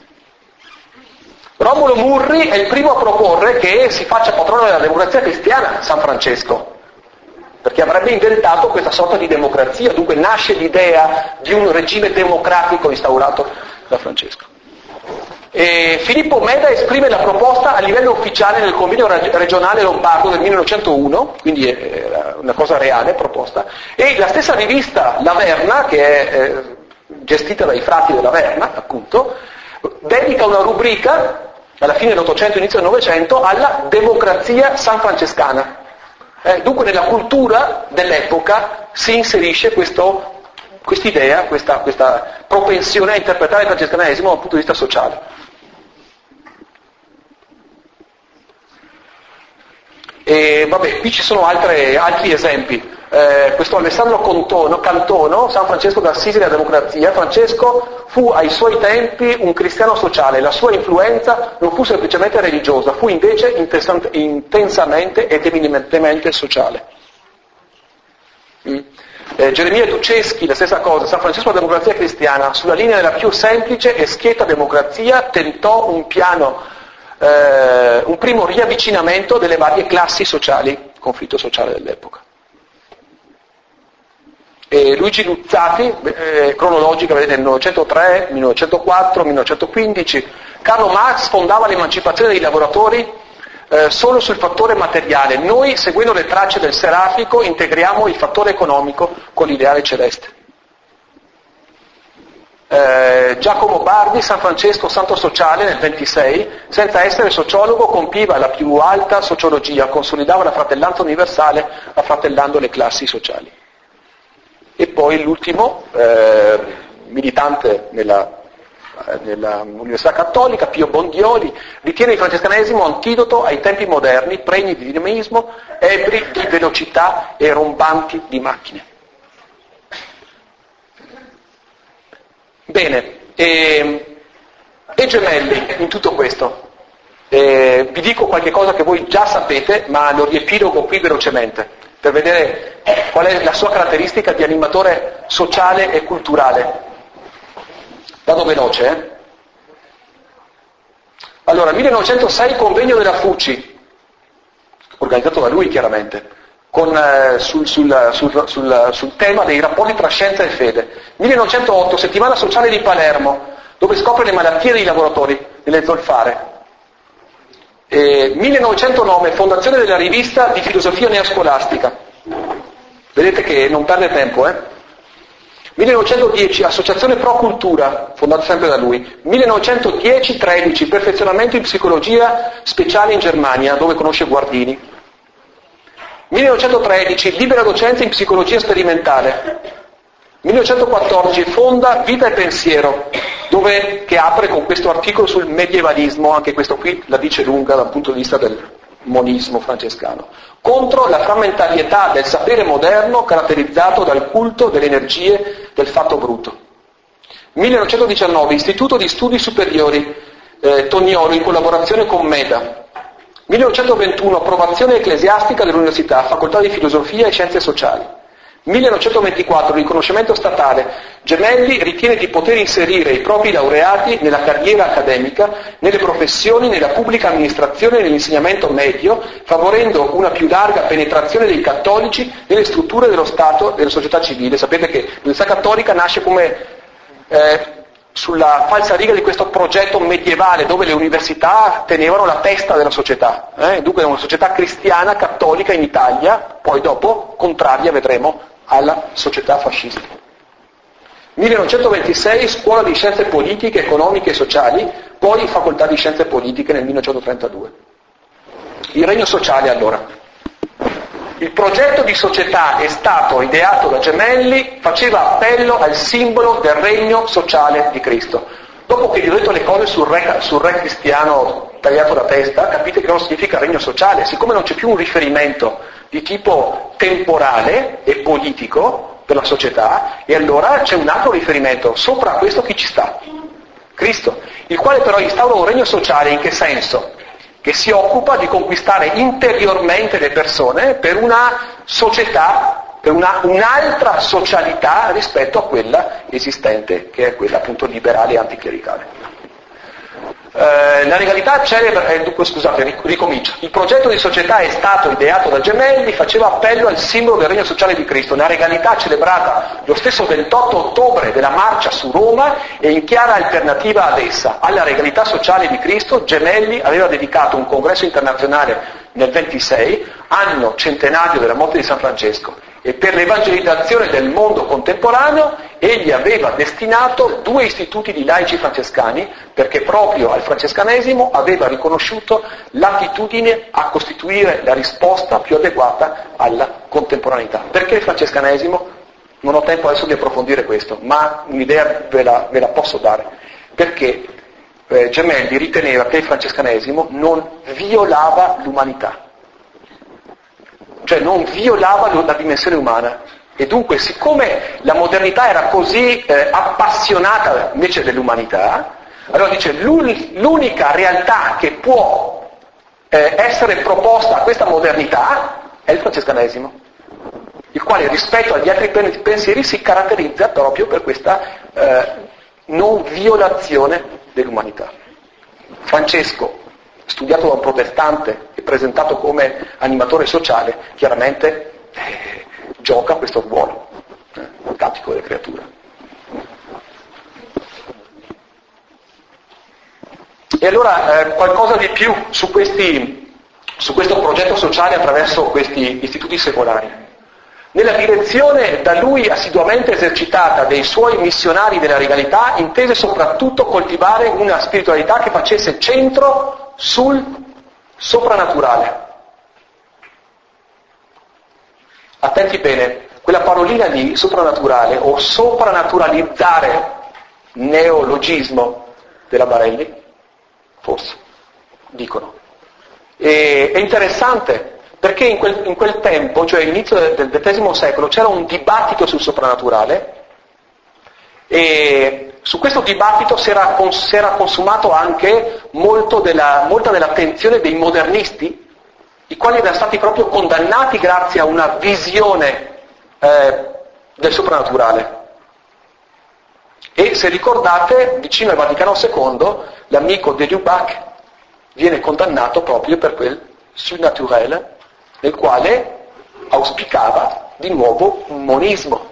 Speaker 1: Romolo Murri è il primo a proporre che si faccia patrono della democrazia cristiana San Francesco, perché avrebbe inventato questa sorta di democrazia, dunque nasce l'idea di un regime democratico instaurato da Francesco. E Filippo Meda esprime la proposta a livello ufficiale nel convegno regionale lombardo del millenovecentouno, quindi è una cosa reale proposta, e la stessa rivista Laverna, che è eh, gestita dai frati della Verna, appunto, dedica una rubrica, alla fine dell'Ottocento, inizio del Novecento, alla democrazia sanfrancescana. Eh, dunque nella cultura dell'epoca si inserisce questo, quest'idea, questa, questa propensione a interpretare il francescanesimo dal punto di vista sociale. E vabbè, qui ci sono altre, altri esempi. Eh, questo Alessandro Contono, Cantono, San Francesco d'Assisi e la democrazia. Francesco fu ai suoi tempi un cristiano sociale, la sua influenza non fu semplicemente religiosa, fu invece intensamente ed eminentemente sociale. Mm. Eh, Geremia Duceschi, la stessa cosa, San Francesco della democrazia cristiana, sulla linea della più semplice e schietta democrazia, tentò un piano, eh, un primo riavvicinamento delle varie classi sociali, conflitto sociale dell'epoca. E Luigi Luzzati, eh, cronologica, vedete, millenovecentotre, millenovecentoquattro, millenovecentoquindici, Carlo Marx fondava l'emancipazione dei lavoratori eh, solo sul fattore materiale. Noi, seguendo le tracce del Serafico, integriamo il fattore economico con l'ideale celeste. Eh, Giacomo Bardi, San Francesco Santo Sociale nel ventisei, senza essere sociologo compiva la più alta sociologia, consolidava la fratellanza universale affratellando le classi sociali. E poi l'ultimo, eh, militante nella, eh, nella Università Cattolica, Pio Bondioli, ritiene il francescanesimo antidoto ai tempi moderni, pregni di dinamismo, ebbri di velocità e rombanti di macchine. Bene, e, e Gemelli in tutto questo. Eh, vi dico qualche cosa che voi già sapete, ma lo riepilogo qui velocemente, per vedere qual è la sua caratteristica di animatore sociale e culturale. Vado veloce, eh? Allora, millenovecentosei convegno della F U C I, organizzato da lui chiaramente, con, eh, sul, sul, sul, sul, sul tema dei rapporti tra scienza e fede. millenovecentotto, settimana sociale di Palermo, dove scopre le malattie dei lavoratori, nelle zolfare. Eh, millenovecentonove, fondazione della rivista di filosofia neoscolastica. Vedete che non perde tempo, eh? millenovecentodieci, associazione Pro Cultura, fondata sempre da lui. millenovecentodieci tredici, perfezionamento in psicologia speciale in Germania, dove conosce Guardini. millenovecentotredici, libera docenza in psicologia sperimentale. millenovecentoquattordici, fonda Vita e Pensiero, dove, che apre con questo articolo sul medievalismo, anche questo qui la dice lunga dal punto di vista del monismo francescano, contro la frammentarietà del sapere moderno caratterizzato dal culto delle energie del fatto brutto. millenovecentodiciannove, Istituto di Studi Superiori, eh, Toniolo, in collaborazione con Meda. millenovecentoventuno approvazione ecclesiastica dell'università, facoltà di filosofia e scienze sociali. millenovecentoventiquattro riconoscimento statale. Gemelli ritiene di poter inserire i propri laureati nella carriera accademica, nelle professioni, nella pubblica amministrazione e nell'insegnamento medio, favorendo una più larga penetrazione dei cattolici nelle strutture dello Stato e della società civile. Sapete che l'Università Cattolica nasce come eh, sulla falsa riga di questo progetto medievale dove le università tenevano la testa della società. Eh? Dunque è una società cristiana, cattolica in Italia, poi dopo contraria, vedremo, alla società fascista. millenovecentoventisei scuola di scienze politiche, economiche e sociali, poi facoltà di scienze politiche nel millenovecentotrentadue. Il regno sociale allora. Il progetto di società è stato ideato da Gemelli, faceva appello al simbolo del regno sociale di Cristo. Dopo che vi ho detto le cose sul re, sul re cristiano tagliato la testa, capite che cosa significa regno sociale. Siccome non c'è più un riferimento di tipo temporale e politico per la società, e allora c'è un altro riferimento. Sopra questo chi ci sta? Cristo, il quale però instaura un regno sociale. In che senso? Che si occupa di conquistare interiormente le persone per una società, per una, un'altra socialità rispetto a quella esistente, che è quella appunto liberale e anticlericale. Eh, la legalità celebra, eh, dunque, scusate, ricomincio. Il progetto di società è stato ideato da Gemelli, faceva appello al simbolo del regno sociale di Cristo. La legalità celebrata lo stesso ventotto ottobre della marcia su Roma è in chiara alternativa ad essa. Alla legalità sociale di Cristo Gemelli aveva dedicato un congresso internazionale nel ventisei, anno centenario della morte di San Francesco, e per l'evangelizzazione del mondo contemporaneo egli aveva destinato due istituti di laici francescani, perché proprio al francescanesimo aveva riconosciuto l'attitudine a costituire la risposta più adeguata alla contemporaneità. Perché il francescanesimo? Non ho tempo adesso di approfondire questo, ma un'idea ve la, ve la posso dare. Perché eh, Gemelli riteneva che il francescanesimo non violava l'umanità. Cioè non violava la dimensione umana, e dunque siccome la modernità era così eh, appassionata invece dell'umanità, allora dice l'unica realtà che può eh, essere proposta a questa modernità è il francescanesimo, il quale rispetto agli altri pensieri si caratterizza proprio per questa eh, non violazione dell'umanità. Francesco, studiato da un protestante e presentato come animatore sociale, chiaramente eh, gioca questo ruolo eh, tattico delle creature. E allora eh, qualcosa di più su, questi, su questo progetto sociale attraverso questi istituti secolari. Nella direzione da lui assiduamente esercitata dei suoi missionari della regalità, intese soprattutto coltivare una spiritualità che facesse centro sul soprannaturale. Attenti bene, quella parolina lì, soprannaturale o sopranaturalizzare, neologismo della Barelli, forse, dicono. E, è interessante, perché in quel, in quel tempo, cioè all'inizio del, del ventesimo secolo, c'era un dibattito sul soprannaturale, e su questo dibattito si era, si era consumato anche molto della, molta dell'attenzione dei modernisti, i quali erano stati proprio condannati grazie a una visione eh, del soprannaturale. E se ricordate, vicino al Vaticano secondo, l'amico de Lubac viene condannato proprio per quel surnaturel, nel quale auspicava di nuovo un monismo.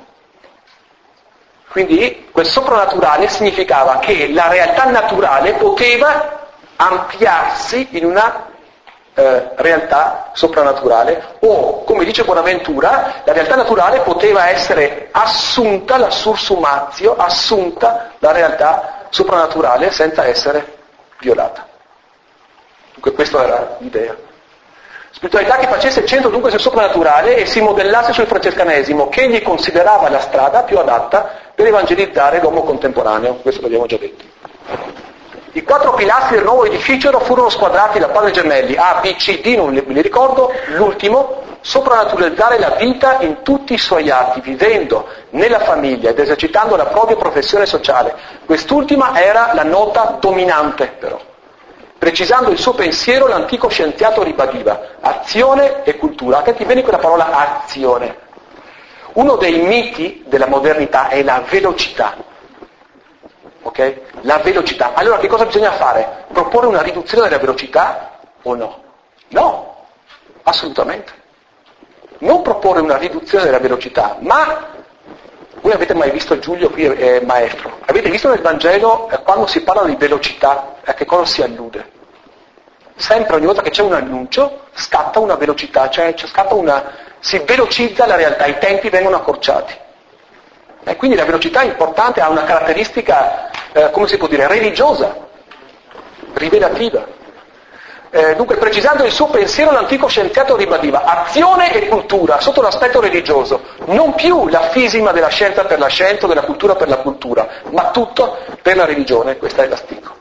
Speaker 1: Quindi quel soprannaturale significava che la realtà naturale poteva ampliarsi in una eh, realtà soprannaturale, o, come dice Bonaventura, la realtà naturale poteva essere assunta, la sursumatio, assunta la realtà soprannaturale senza essere violata. Dunque questa era l'idea. Spiritualità che facesse centro dunque sul soprannaturale e si modellasse sul francescanesimo, che egli considerava la strada più adatta per evangelizzare l'uomo contemporaneo. Questo l'abbiamo già detto. I quattro pilastri del nuovo edificio furono squadrati da padre Gemelli, A, B, C, D, non me li ricordo, l'ultimo, soprannaturalizzare la vita in tutti i suoi atti, vivendo nella famiglia ed esercitando la propria professione sociale. Quest'ultima era la nota dominante però. precisando il suo pensiero l'antico scienziato ribadiva, azione e cultura. Attenti bene quella parola azione. Uno dei miti della modernità è la velocità. Ok? La velocità. Allora che cosa bisogna fare? Proporre una riduzione della velocità o no? No, assolutamente. Non proporre una riduzione della velocità, ma voi avete mai visto Giulio qui è maestro? Avete visto nel Vangelo eh, quando si parla di velocità a che cosa si allude? Sempre ogni volta che c'è un annuncio scatta una velocità, cioè, cioè scatta una, si velocizza la realtà, i tempi vengono accorciati. E quindi la velocità è importante, ha una caratteristica, eh, come si può dire, religiosa, rivelativa. Eh, dunque, precisando il suo pensiero, l'antico scienziato ribadiva azione e cultura sotto l'aspetto religioso, non più la fisima della scienza per la scienza o della cultura per la cultura, ma tutto per la religione. Questo è l'astico.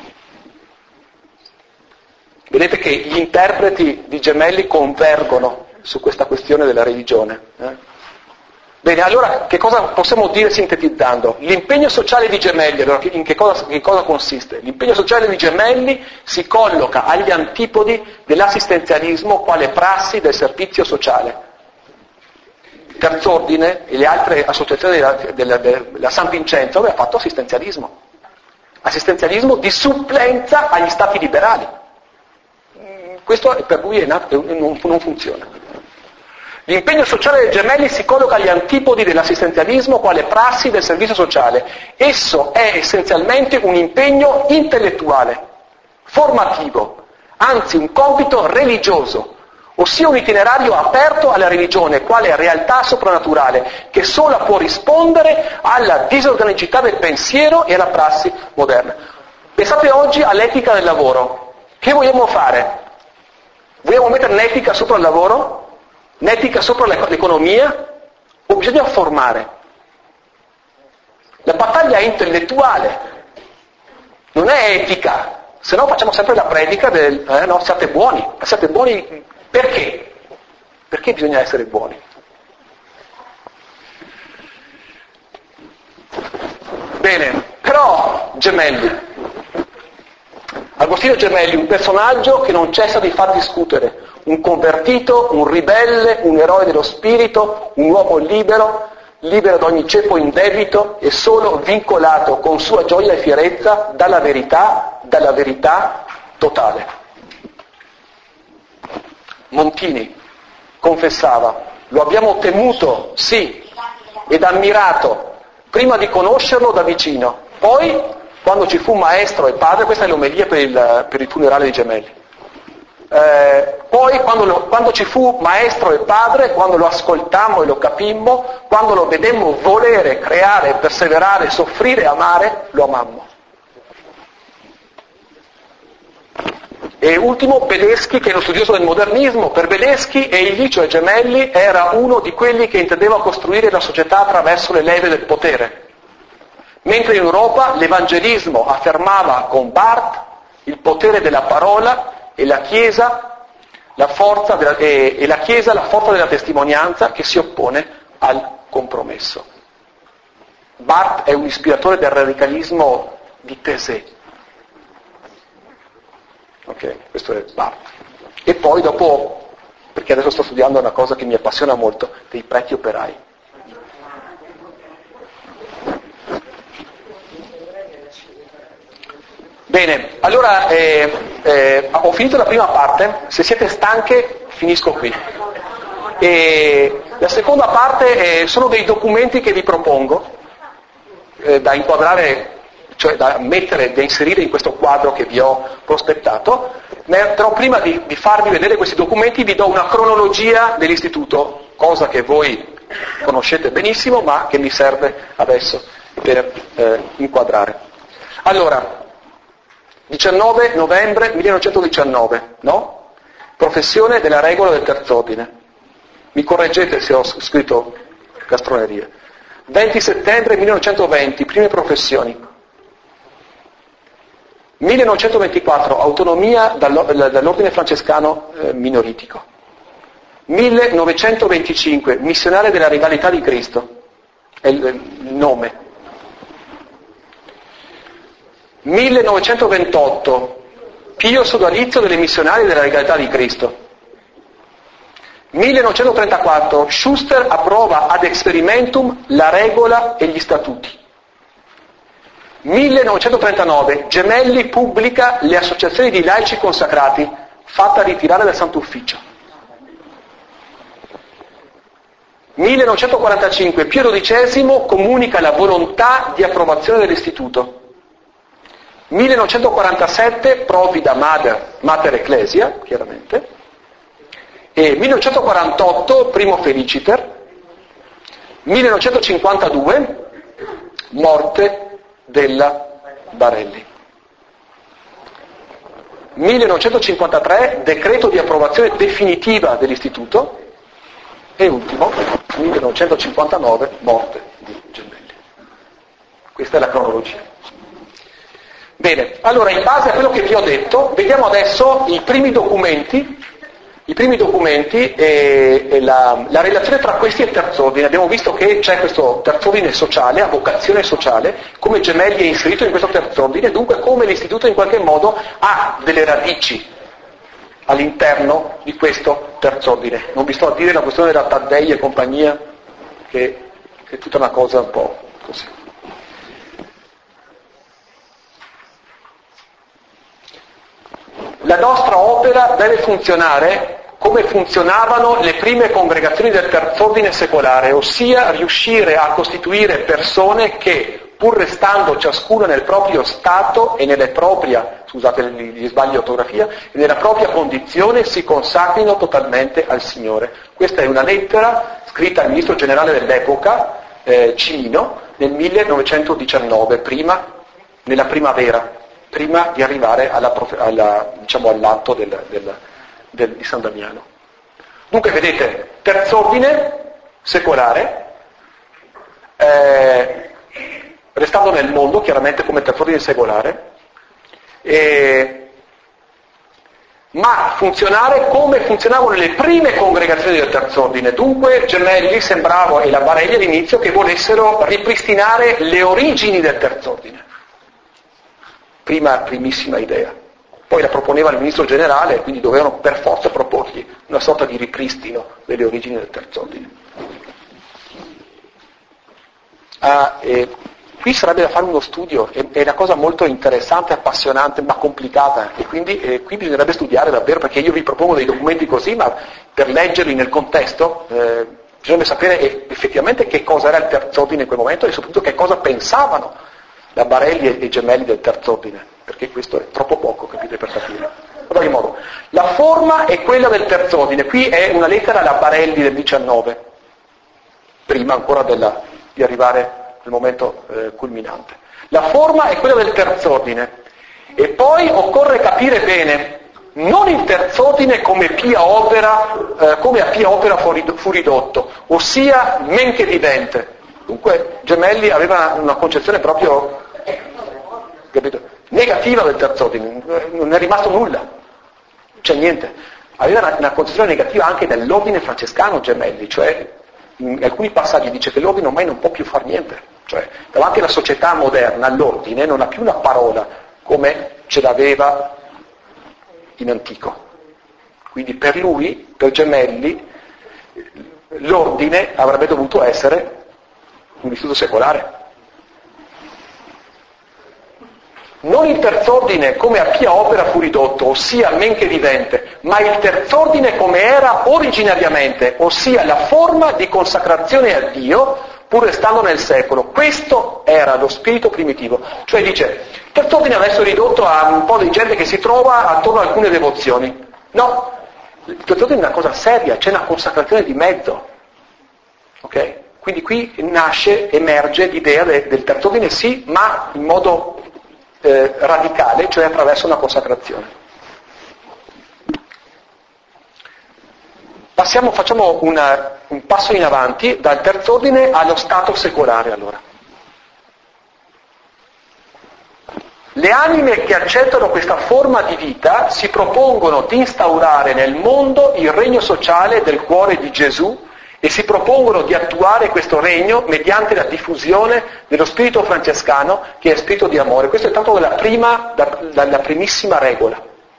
Speaker 1: Vedete che gli interpreti di Gemelli convergono su questa questione della religione. Eh? Bene, allora che cosa possiamo dire sintetizzando? L'impegno sociale di Gemelli, allora in che cosa, in cosa consiste? L'impegno sociale di Gemelli si colloca agli antipodi dell'assistenzialismo quale prassi del servizio sociale. Terz'Ordine e le altre associazioni della, della, della San Vincenzo aveva fatto assistenzialismo. Assistenzialismo di supplenza agli stati liberali. Questo per lui è nato, non, non funziona. L'impegno sociale dei Gemelli si colloca agli antipodi dell'assistenzialismo quale prassi del servizio sociale. Esso è essenzialmente un impegno intellettuale, formativo, anzi un compito religioso, ossia un itinerario aperto alla religione quale realtà soprannaturale che sola può rispondere alla disorganicità del pensiero e alla prassi moderna. Pensate oggi all'etica del lavoro. Che vogliamo fare? Vogliamo mettere l'etica sopra il lavoro? L'etica sopra l'economia? O bisogna formare? La battaglia è intellettuale, non è etica, se no facciamo sempre la predica del eh, no, siate buoni, siate buoni perché? Perché bisogna essere buoni? Bene, però Gemelli, Agostino Gemelli, un personaggio che non cessa di far discutere, un convertito, un ribelle, un eroe dello spirito, un uomo libero, libero da ogni ceppo indebito e solo vincolato con sua gioia e fierezza dalla verità, dalla verità totale. Montini confessava, lo abbiamo temuto, sì, ed ammirato, prima di conoscerlo da vicino, poi quando ci fu maestro e padre, questa è l'omelia per il, per il funerale di Gemelli. Eh, poi quando, lo, quando ci fu maestro e padre, quando lo ascoltammo e lo capimmo, quando lo vedemmo volere, creare, perseverare, soffrire e amare, lo amammo. E ultimo Beleschi, che è lo studioso del modernismo. Per Beleschi egli, cioè Gemelli, era uno di quelli che intendeva costruire la società attraverso le leve del potere. Mentre in Europa l'evangelismo affermava con Barth il potere della parola e la Chiesa la forza della, e, e la Chiesa la forza della testimonianza che si oppone al compromesso. Barth è un ispiratore del radicalismo di Thésée. Ok, questo è Barth. E poi dopo, perché adesso sto studiando una cosa che mi appassiona molto, dei preti operai. Bene, allora eh, eh, ho finito la prima parte, se siete stanche finisco qui. E la seconda parte eh, sono dei documenti che vi propongo eh, da inquadrare, cioè da mettere, da inserire in questo quadro che vi ho prospettato. Però prima di, di farvi vedere questi documenti vi do una cronologia dell'istituto, cosa che voi conoscete benissimo ma che mi serve adesso per eh, inquadrare. Allora, diciannove novembre millenovecentodiciannove, no? Professione della regola del terz'ordine. Mi correggete se ho scritto castronerie. venti settembre millenovecentoventi, prime professioni. millenovecentoventiquattro, autonomia dall'ordine francescano eh, minoritico. millenovecentoventicinque, missionario della rivalità di Cristo, è il, il nome. millenovecentoventotto, Pio sodalizio delle missionarie della legalità di Cristo. millenovecentotrentaquattro Schuster approva ad experimentum la regola e gli statuti. millenovecentotrentanove Gemelli pubblica le associazioni di laici consacrati, fatta ritirare dal Sant'Ufficio. millenovecentoquarantacinque Pio dodicesimo comunica la volontà di approvazione dell'istituto. millenovecentoquarantasette Provida Mater, Mater Ecclesia, chiaramente. E millenovecentoquarantotto Primo Feliciter. millenovecentocinquantadue morte della Barelli. millenovecentocinquantatré decreto di approvazione definitiva dell'istituto. E ultimo, millenovecentocinquantanove, morte di Gemelli. Questa è la cronologia. Bene, allora in base a quello che vi ho detto, vediamo adesso i primi documenti, i primi documenti e, e la, la relazione tra questi e il terz'ordine. Abbiamo visto che c'è questo terz'ordine sociale, a vocazione sociale, come Gemelli è inserito in questo terz'ordine, dunque come l'istituto in qualche modo ha delle radici all'interno di questo terz'ordine. Non vi sto a dire la questione della Taddei e compagnia, che è tutta una cosa un po' così. La nostra opera deve funzionare come funzionavano le prime congregazioni del terz'ordine secolare, ossia riuscire a costituire persone che, pur restando ciascuno nel proprio stato e nelle propria, scusate gli sbagli di ortografia, nella propria condizione si consacrino totalmente al Signore. Questa è una lettera scritta al ministro generale dell'epoca, eh, Cimino, nel millenovecentodiciannove, prima, nella primavera, prima di arrivare alla, alla, diciamo, all'atto del, del, del, di San Damiano. Dunque vedete, terz'ordine secolare, eh, restando nel mondo, chiaramente come terz'ordine secolare, e, ma funzionare come funzionavano le prime congregazioni del terz'ordine. Dunque Gemelli sembrava, e la Barelli all'inizio, che volessero ripristinare le origini del terz'ordine. Prima, primissima idea. Poi la proponeva il ministro generale, quindi dovevano per forza proporgli una sorta di ripristino delle origini del terz'ordine. Ah, e qui sarebbe da fare uno studio, è, è una cosa molto interessante, appassionante, ma complicata, e quindi eh, qui bisognerebbe studiare davvero, perché io vi propongo dei documenti così, ma per leggerli nel contesto eh, bisogna sapere effettivamente che cosa era il terz'ordine in quel momento e soprattutto che cosa pensavano la Barelli e i Gemelli del terz'ordine, perché questo è troppo poco, capite, per capire. Ad ogni modo, la forma è quella del terz'ordine. Qui è una lettera alla Barelli del diciannove, prima ancora della, di arrivare al momento eh, culminante. La forma è quella del terz'ordine, e poi occorre capire bene non il terz'ordine come pia opera, eh, come a pia opera fu ridotto, ossia men che vivente. Dunque Gemelli aveva una concezione proprio, capito, negativa del terz'ordine, non è rimasto nulla, c'è niente. Aveva una, una concezione negativa anche dell'ordine francescano Gemelli, cioè in alcuni passaggi dice che l'ordine ormai non può più far niente, cioè davanti alla società moderna l'ordine non ha più una parola come ce l'aveva in antico. Quindi per lui, per Gemelli, l'ordine avrebbe dovuto essere un istituto secolare. Non il terz'ordine come a pia opera fu ridotto, ossia men che vivente, ma il terz'ordine come era originariamente, ossia la forma di consacrazione a Dio, pur restando nel secolo. Questo era lo spirito primitivo. Cioè dice, il terz'ordine adesso è ridotto a un po' di gente che si trova attorno a alcune devozioni. No, il terz'ordine è una cosa seria, c'è una consacrazione di mezzo. Ok? Quindi qui nasce, emerge l'idea de, del terz'ordine sì, ma in modo eh, radicale, cioè attraverso una consacrazione. Passiamo, facciamo una, un passo in avanti dal terz'ordine allo stato secolare allora. Le anime che accettano questa forma di vita si propongono di instaurare nel mondo il regno sociale del cuore di Gesù e si propongono di attuare questo regno mediante la diffusione dello spirito francescano, che è spirito di amore. Questo è tanto la prima, la, la primissima regola.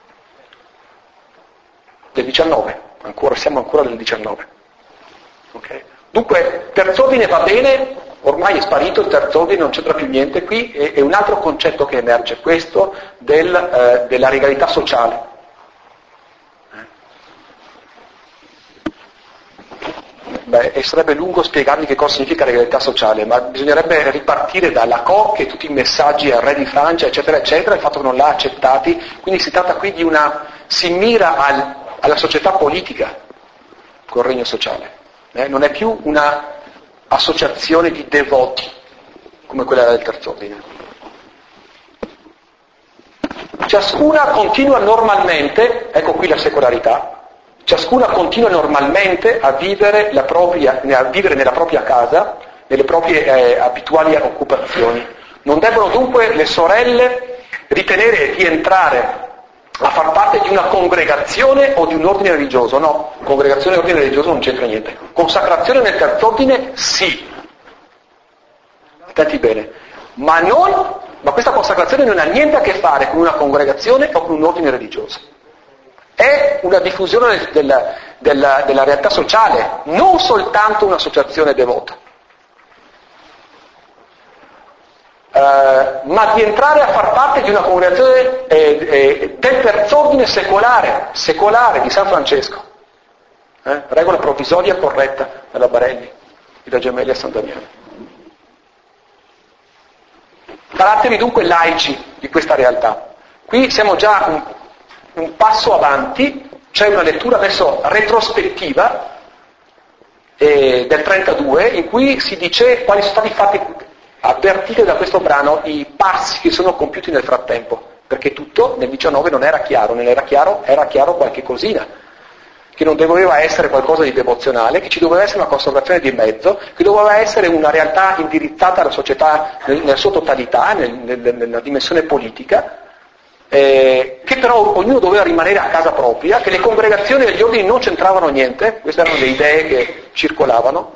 Speaker 1: del diciannove, ancora, siamo ancora nel diciannove. Okay? Dunque, terz'ordine va bene, ormai è sparito il terz'ordine, non c'entra più niente qui, e, e un altro concetto che emerge, questo del, eh, della regalità sociale. Beh, e sarebbe lungo spiegarvi che cosa significa regalità sociale, ma bisognerebbe ripartire dalla Co, che tutti i messaggi al re di Francia, eccetera, eccetera, il fatto che non l'ha accettati, quindi si tratta qui di una, si mira al, alla società politica col regno sociale, eh? Non è più una associazione di devoti, come quella del terz'ordine. Ciascuna continua normalmente, ecco qui la secolarità, ciascuna continua normalmente a vivere, la propria, a vivere nella propria casa, nelle proprie eh, abituali occupazioni. Non devono dunque le sorelle ritenere di entrare a far parte di una congregazione o di un ordine religioso. No, congregazione e ordine religioso non c'entra niente. Consacrazione nel terz'ordine sì. Attenti bene. Ma, non, ma questa consacrazione non ha niente a che fare con una congregazione o con un ordine religioso. È una diffusione della, della, della realtà sociale, non soltanto un'associazione devota, uh, ma di entrare a far parte di una congregazione eh, eh, del terz'ordine secolare, secolare di San Francesco. Eh? Regola provvisoria corretta dalla Barelli e da Gemelli a San Damiano. Caratteri dunque laici di questa realtà. Qui siamo già un un passo avanti, c'è una lettura adesso retrospettiva eh, del trentadue in cui si dice quali sono stati fatti, avvertite da questo brano, i passi che sono compiuti nel frattempo, perché tutto nel diciannove non era chiaro, non era chiaro, era chiaro qualche cosina, che non doveva essere qualcosa di devozionale, che ci doveva essere una consacrazione di mezzo, che doveva essere una realtà indirizzata alla società nel, nella sua totalità, nel, nel, nella dimensione politica, Eh, che però ognuno doveva rimanere a casa propria, che le congregazioni e gli ordini non c'entravano niente, queste erano le idee che circolavano.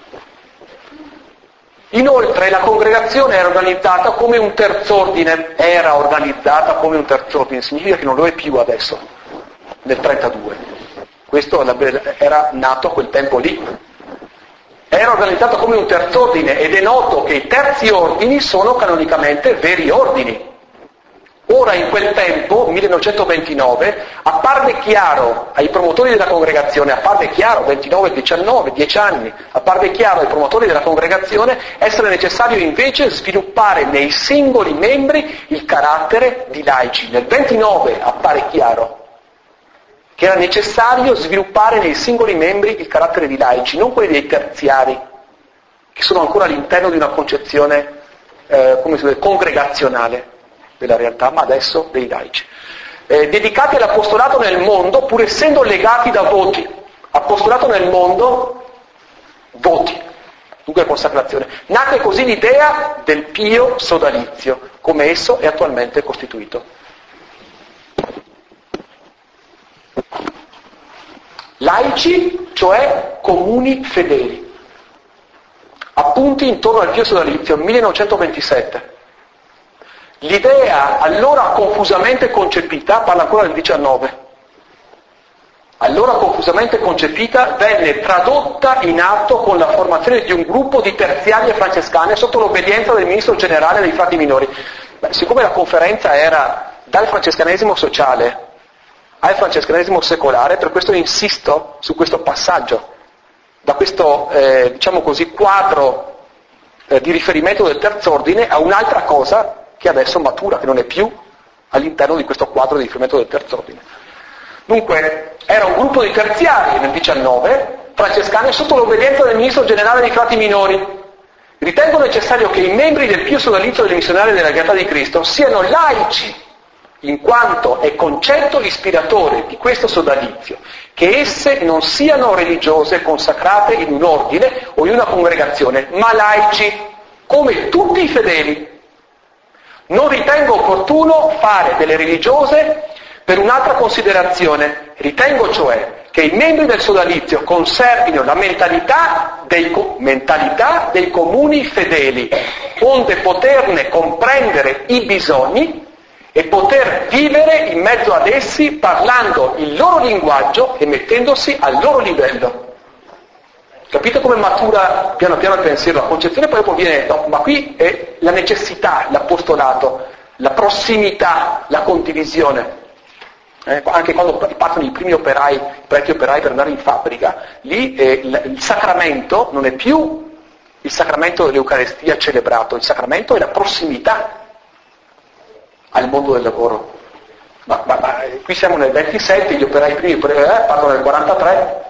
Speaker 1: Inoltre la congregazione era organizzata come un terz'ordine, era organizzata come un terz'ordine, significa che non lo è più adesso, nel trentadue. Questo era nato a quel tempo lì. Era organizzata come un terz'ordine ed è noto che i terzi ordini sono canonicamente veri ordini. Ora in quel tempo, millenovecentoventinove, apparve chiaro ai promotori della congregazione, apparve chiaro, ventinove, diciannove, dieci anni, apparve chiaro ai promotori della congregazione essere necessario invece sviluppare nei singoli membri il carattere di laici. Nel ventinove appare chiaro che era necessario sviluppare nei singoli membri il carattere di laici, non quelli dei terziari, che sono ancora all'interno di una concezione eh, come si dice, congregazionale della realtà, ma adesso dei laici. Eh, dedicati all'apostolato nel mondo, pur essendo legati da voti. Apostolato nel mondo, voti. Dunque consacrazione. Nacque così l'idea del pio sodalizio, come esso è attualmente costituito. Laici, cioè comuni fedeli. Appunti intorno al pio sodalizio, millenovecentoventisette. L'idea allora confusamente concepita, parla ancora del diciannove, allora confusamente concepita venne tradotta in atto con la formazione di un gruppo di terziarie francescane sotto l'obbedienza del ministro generale dei frati minori. Beh, siccome la conferenza era dal francescanesimo sociale al francescanesimo secolare, per questo insisto su questo passaggio, da questo eh, diciamo così quadro eh, di riferimento del terz'ordine a un'altra cosa che adesso matura, che non è più all'interno di questo quadro di riferimento del terz'ordine. Dunque, era un gruppo di terziari nel diciannove, francescani sotto l'obbedienza del ministro generale dei frati minori. Ritengo necessario che i membri del pio sodalizio delle missionarie della Gratità di Cristo siano laici, in quanto è concetto ispiratore di questo sodalizio, che esse non siano religiose consacrate in un ordine o in una congregazione, ma laici, come tutti i fedeli. Non ritengo opportuno fare delle religiose per un'altra considerazione. Ritengo cioè che i membri del sodalizio conservino la mentalità dei, mentalità dei comuni fedeli, onde poterne comprendere i bisogni e poter vivere in mezzo ad essi parlando il loro linguaggio e mettendosi al loro livello. Capite come matura piano piano il pensiero? La concezione poi dopo viene, no, ma qui è la necessità, l'apostolato, la prossimità, la condivisione. Eh, anche quando partono i primi operai, i preti operai per andare in fabbrica, lì eh, il, il sacramento non è più il sacramento dell'Eucaristia celebrato, il sacramento è la prossimità al mondo del lavoro. Ma, ma, ma qui siamo nel ventisette, gli operai primi eh, partono nel quarantatré.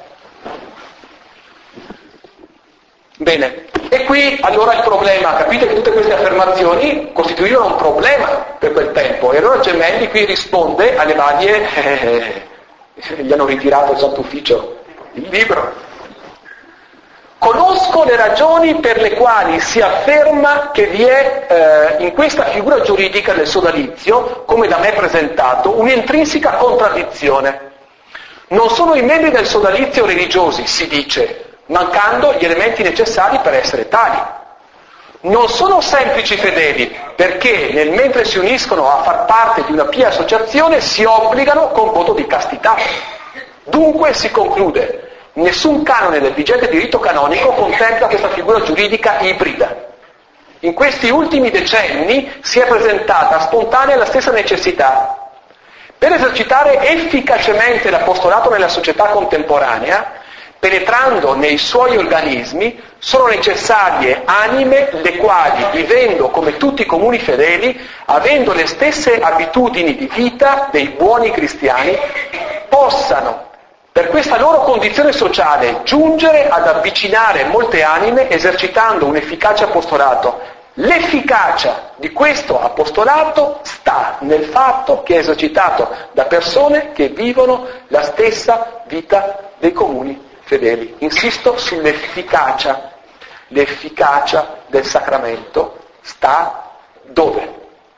Speaker 1: Bene, e qui allora il problema, capite che tutte queste affermazioni costituivano un problema per quel tempo, e allora Gemelli qui risponde alle varie, eh, gli hanno ritirato il Santo Ufficio, il libro. Conosco le ragioni per le quali si afferma che vi è eh, in questa figura giuridica del sodalizio, come da me presentato, un'intrinseca contraddizione. Non sono i membri del sodalizio religiosi, si dice, mancando gli elementi necessari per essere tali. Non sono semplici fedeli, perché nel mentre si uniscono a far parte di una pia associazione si obbligano con voto di castità. Dunque si conclude, nessun canone del vigente diritto canonico contempla questa figura giuridica ibrida. In questi ultimi decenni si è presentata spontanea la stessa necessità. Per esercitare efficacemente l'apostolato nella società contemporanea, penetrando nei suoi organismi, sono necessarie anime le quali, vivendo come tutti i comuni fedeli, avendo le stesse abitudini di vita dei buoni cristiani, possano, per questa loro condizione sociale, giungere ad avvicinare molte anime esercitando un efficace apostolato. L'efficacia di questo apostolato sta nel fatto che è esercitato da persone che vivono la stessa vita dei comuni fedeli. Insisto sull'efficacia. L'efficacia del sacramento sta dove?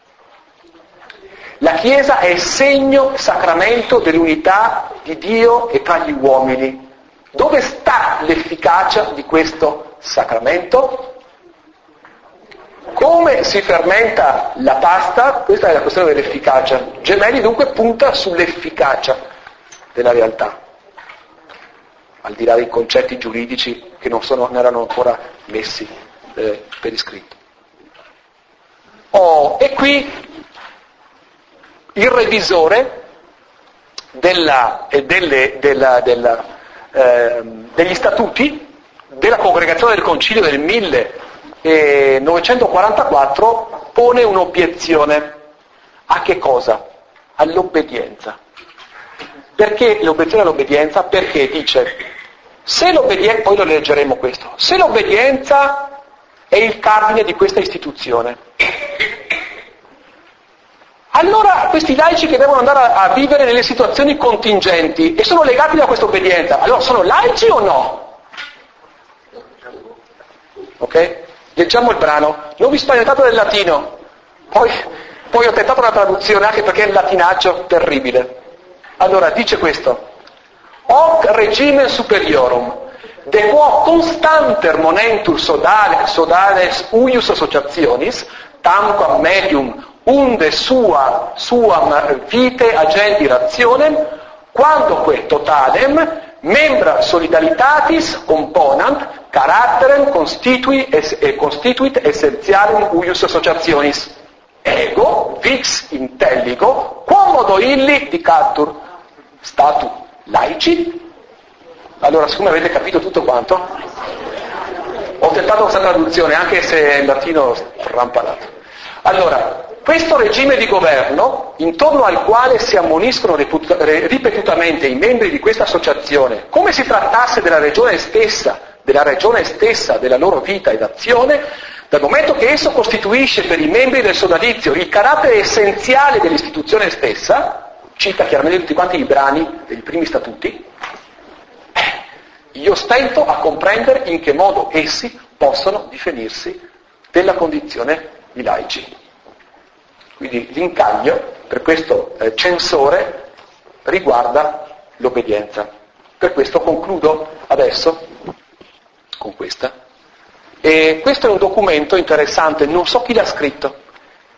Speaker 1: La Chiesa è segno sacramento dell'unità di Dio e tra gli uomini. Dove sta l'efficacia di questo sacramento? Come si fermenta la pasta? Questa è la questione dell'efficacia. Gemelli dunque punta sull'efficacia della realtà, al di là dei concetti giuridici che non, sono, non erano ancora messi eh, per iscritto. Oh, e qui il revisore della, eh, delle, della, della, eh, degli statuti della Congregazione del Concilio del millenovecentoquarantaquattro pone un'obiezione. A che cosa? All'obbedienza. Perché l'obiezione all'obbedienza? Perché dice, se l'obbedienza, poi lo leggeremo questo, se l'obbedienza è il cardine di questa istituzione, allora questi laici che devono andare a, a vivere nelle situazioni contingenti e sono legati da questa obbedienza, allora sono laici o no? Ok? Leggiamo il brano. Non vi spaventate del latino, poi, poi ho tentato una traduzione anche perché è il latinaccio terribile. Allora, dice questo, hoc regime superiorum, de quo constanter monentur sodales, sodales uius associationis, tamquam medium unde sua, suam vite agendi rationem, quandoque totalem, membra solidaritatis componant, characterem constituit, es, eh, constituit essentialem uius associationis. Ego, vix intelligo, quomodo illi dicatur. Statu laici? Allora, siccome avete capito tutto quanto, ho tentato questa traduzione, anche se in latino strampalato. Allora, questo regime di governo, intorno al quale si ammoniscono riput- ripetutamente i membri di questa associazione, come si trattasse della regione stessa, della regione stessa della loro vita ed azione, dal momento che esso costituisce per i membri del sodalizio il carattere essenziale dell'istituzione stessa, cita chiaramente tutti quanti i brani dei primi statuti, io stento a comprendere in che modo essi possono difendersi della condizione di laici. Quindi l'incaglio per questo eh, censore riguarda l'obbedienza. Per questo concludo adesso con questa. E questo è un documento interessante, non so chi l'ha scritto,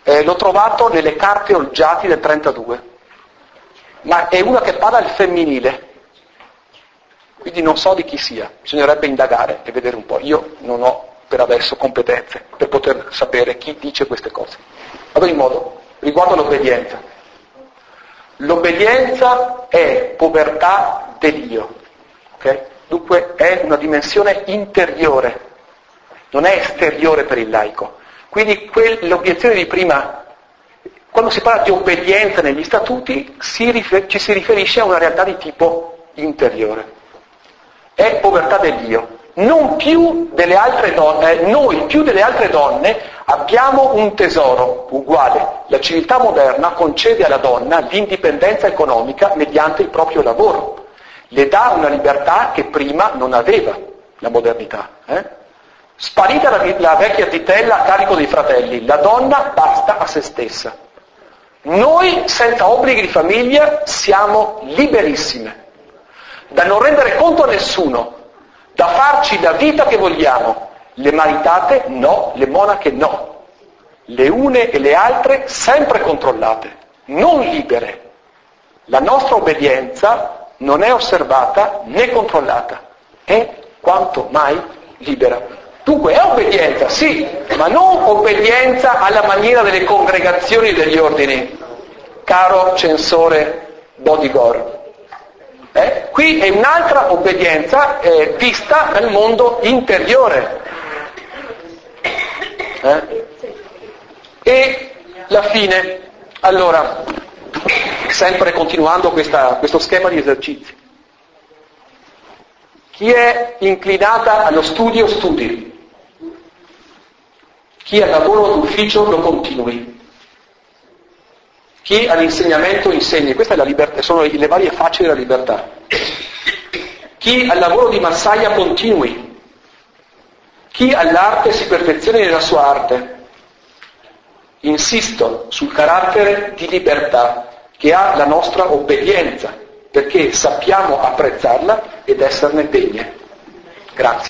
Speaker 1: Eh, l'ho trovato nelle carte Olgiati del trentadue, ma è una che parla al femminile, quindi non so di chi sia, bisognerebbe indagare e vedere un po'. Io non ho per adesso competenze per poter sapere chi dice queste cose. Ad ogni modo, riguardo all'obbedienza. L'obbedienza è povertà dell'io, ok? Dunque è una dimensione interiore, non è esteriore per il laico. Quindi que- l'obiezione di prima, quando si parla di obbedienza negli statuti, si rifer- ci si riferisce a una realtà di tipo interiore. È povertà dell'io. Non più delle altre donne, eh, noi più delle altre donne abbiamo un tesoro uguale. La civiltà moderna concede alla donna l'indipendenza economica mediante il proprio lavoro. Le dà una libertà che prima non aveva la modernità. Eh? Sparita la, la vecchia zitella a carico dei fratelli, la donna basta a se stessa. Noi, senza obblighi di famiglia, siamo liberissime, da non rendere conto a nessuno, da farci la vita che vogliamo. Le maritate no, le monache no. Le une e le altre sempre controllate, non libere. La nostra obbedienza non è osservata né controllata, è quanto mai libera. Dunque è obbedienza, sì, ma non obbedienza alla maniera delle congregazioni e degli ordini, caro censore Bodigor. Eh? Qui è un'altra obbedienza eh, vista nel mondo interiore. Eh? E la fine, allora, sempre continuando questa, questo schema di esercizi. Chi è inclinata allo studio, studi. Chi al lavoro d'ufficio lo continui. Chi all'insegnamento insegni. Queste è la libertà, sono le varie facce della libertà. Chi al lavoro di massaia continui. Chi all'arte si perfezioni nella sua arte. Insisto sul carattere di libertà che ha la nostra obbedienza, perché sappiamo apprezzarla ed esserne degne. Grazie.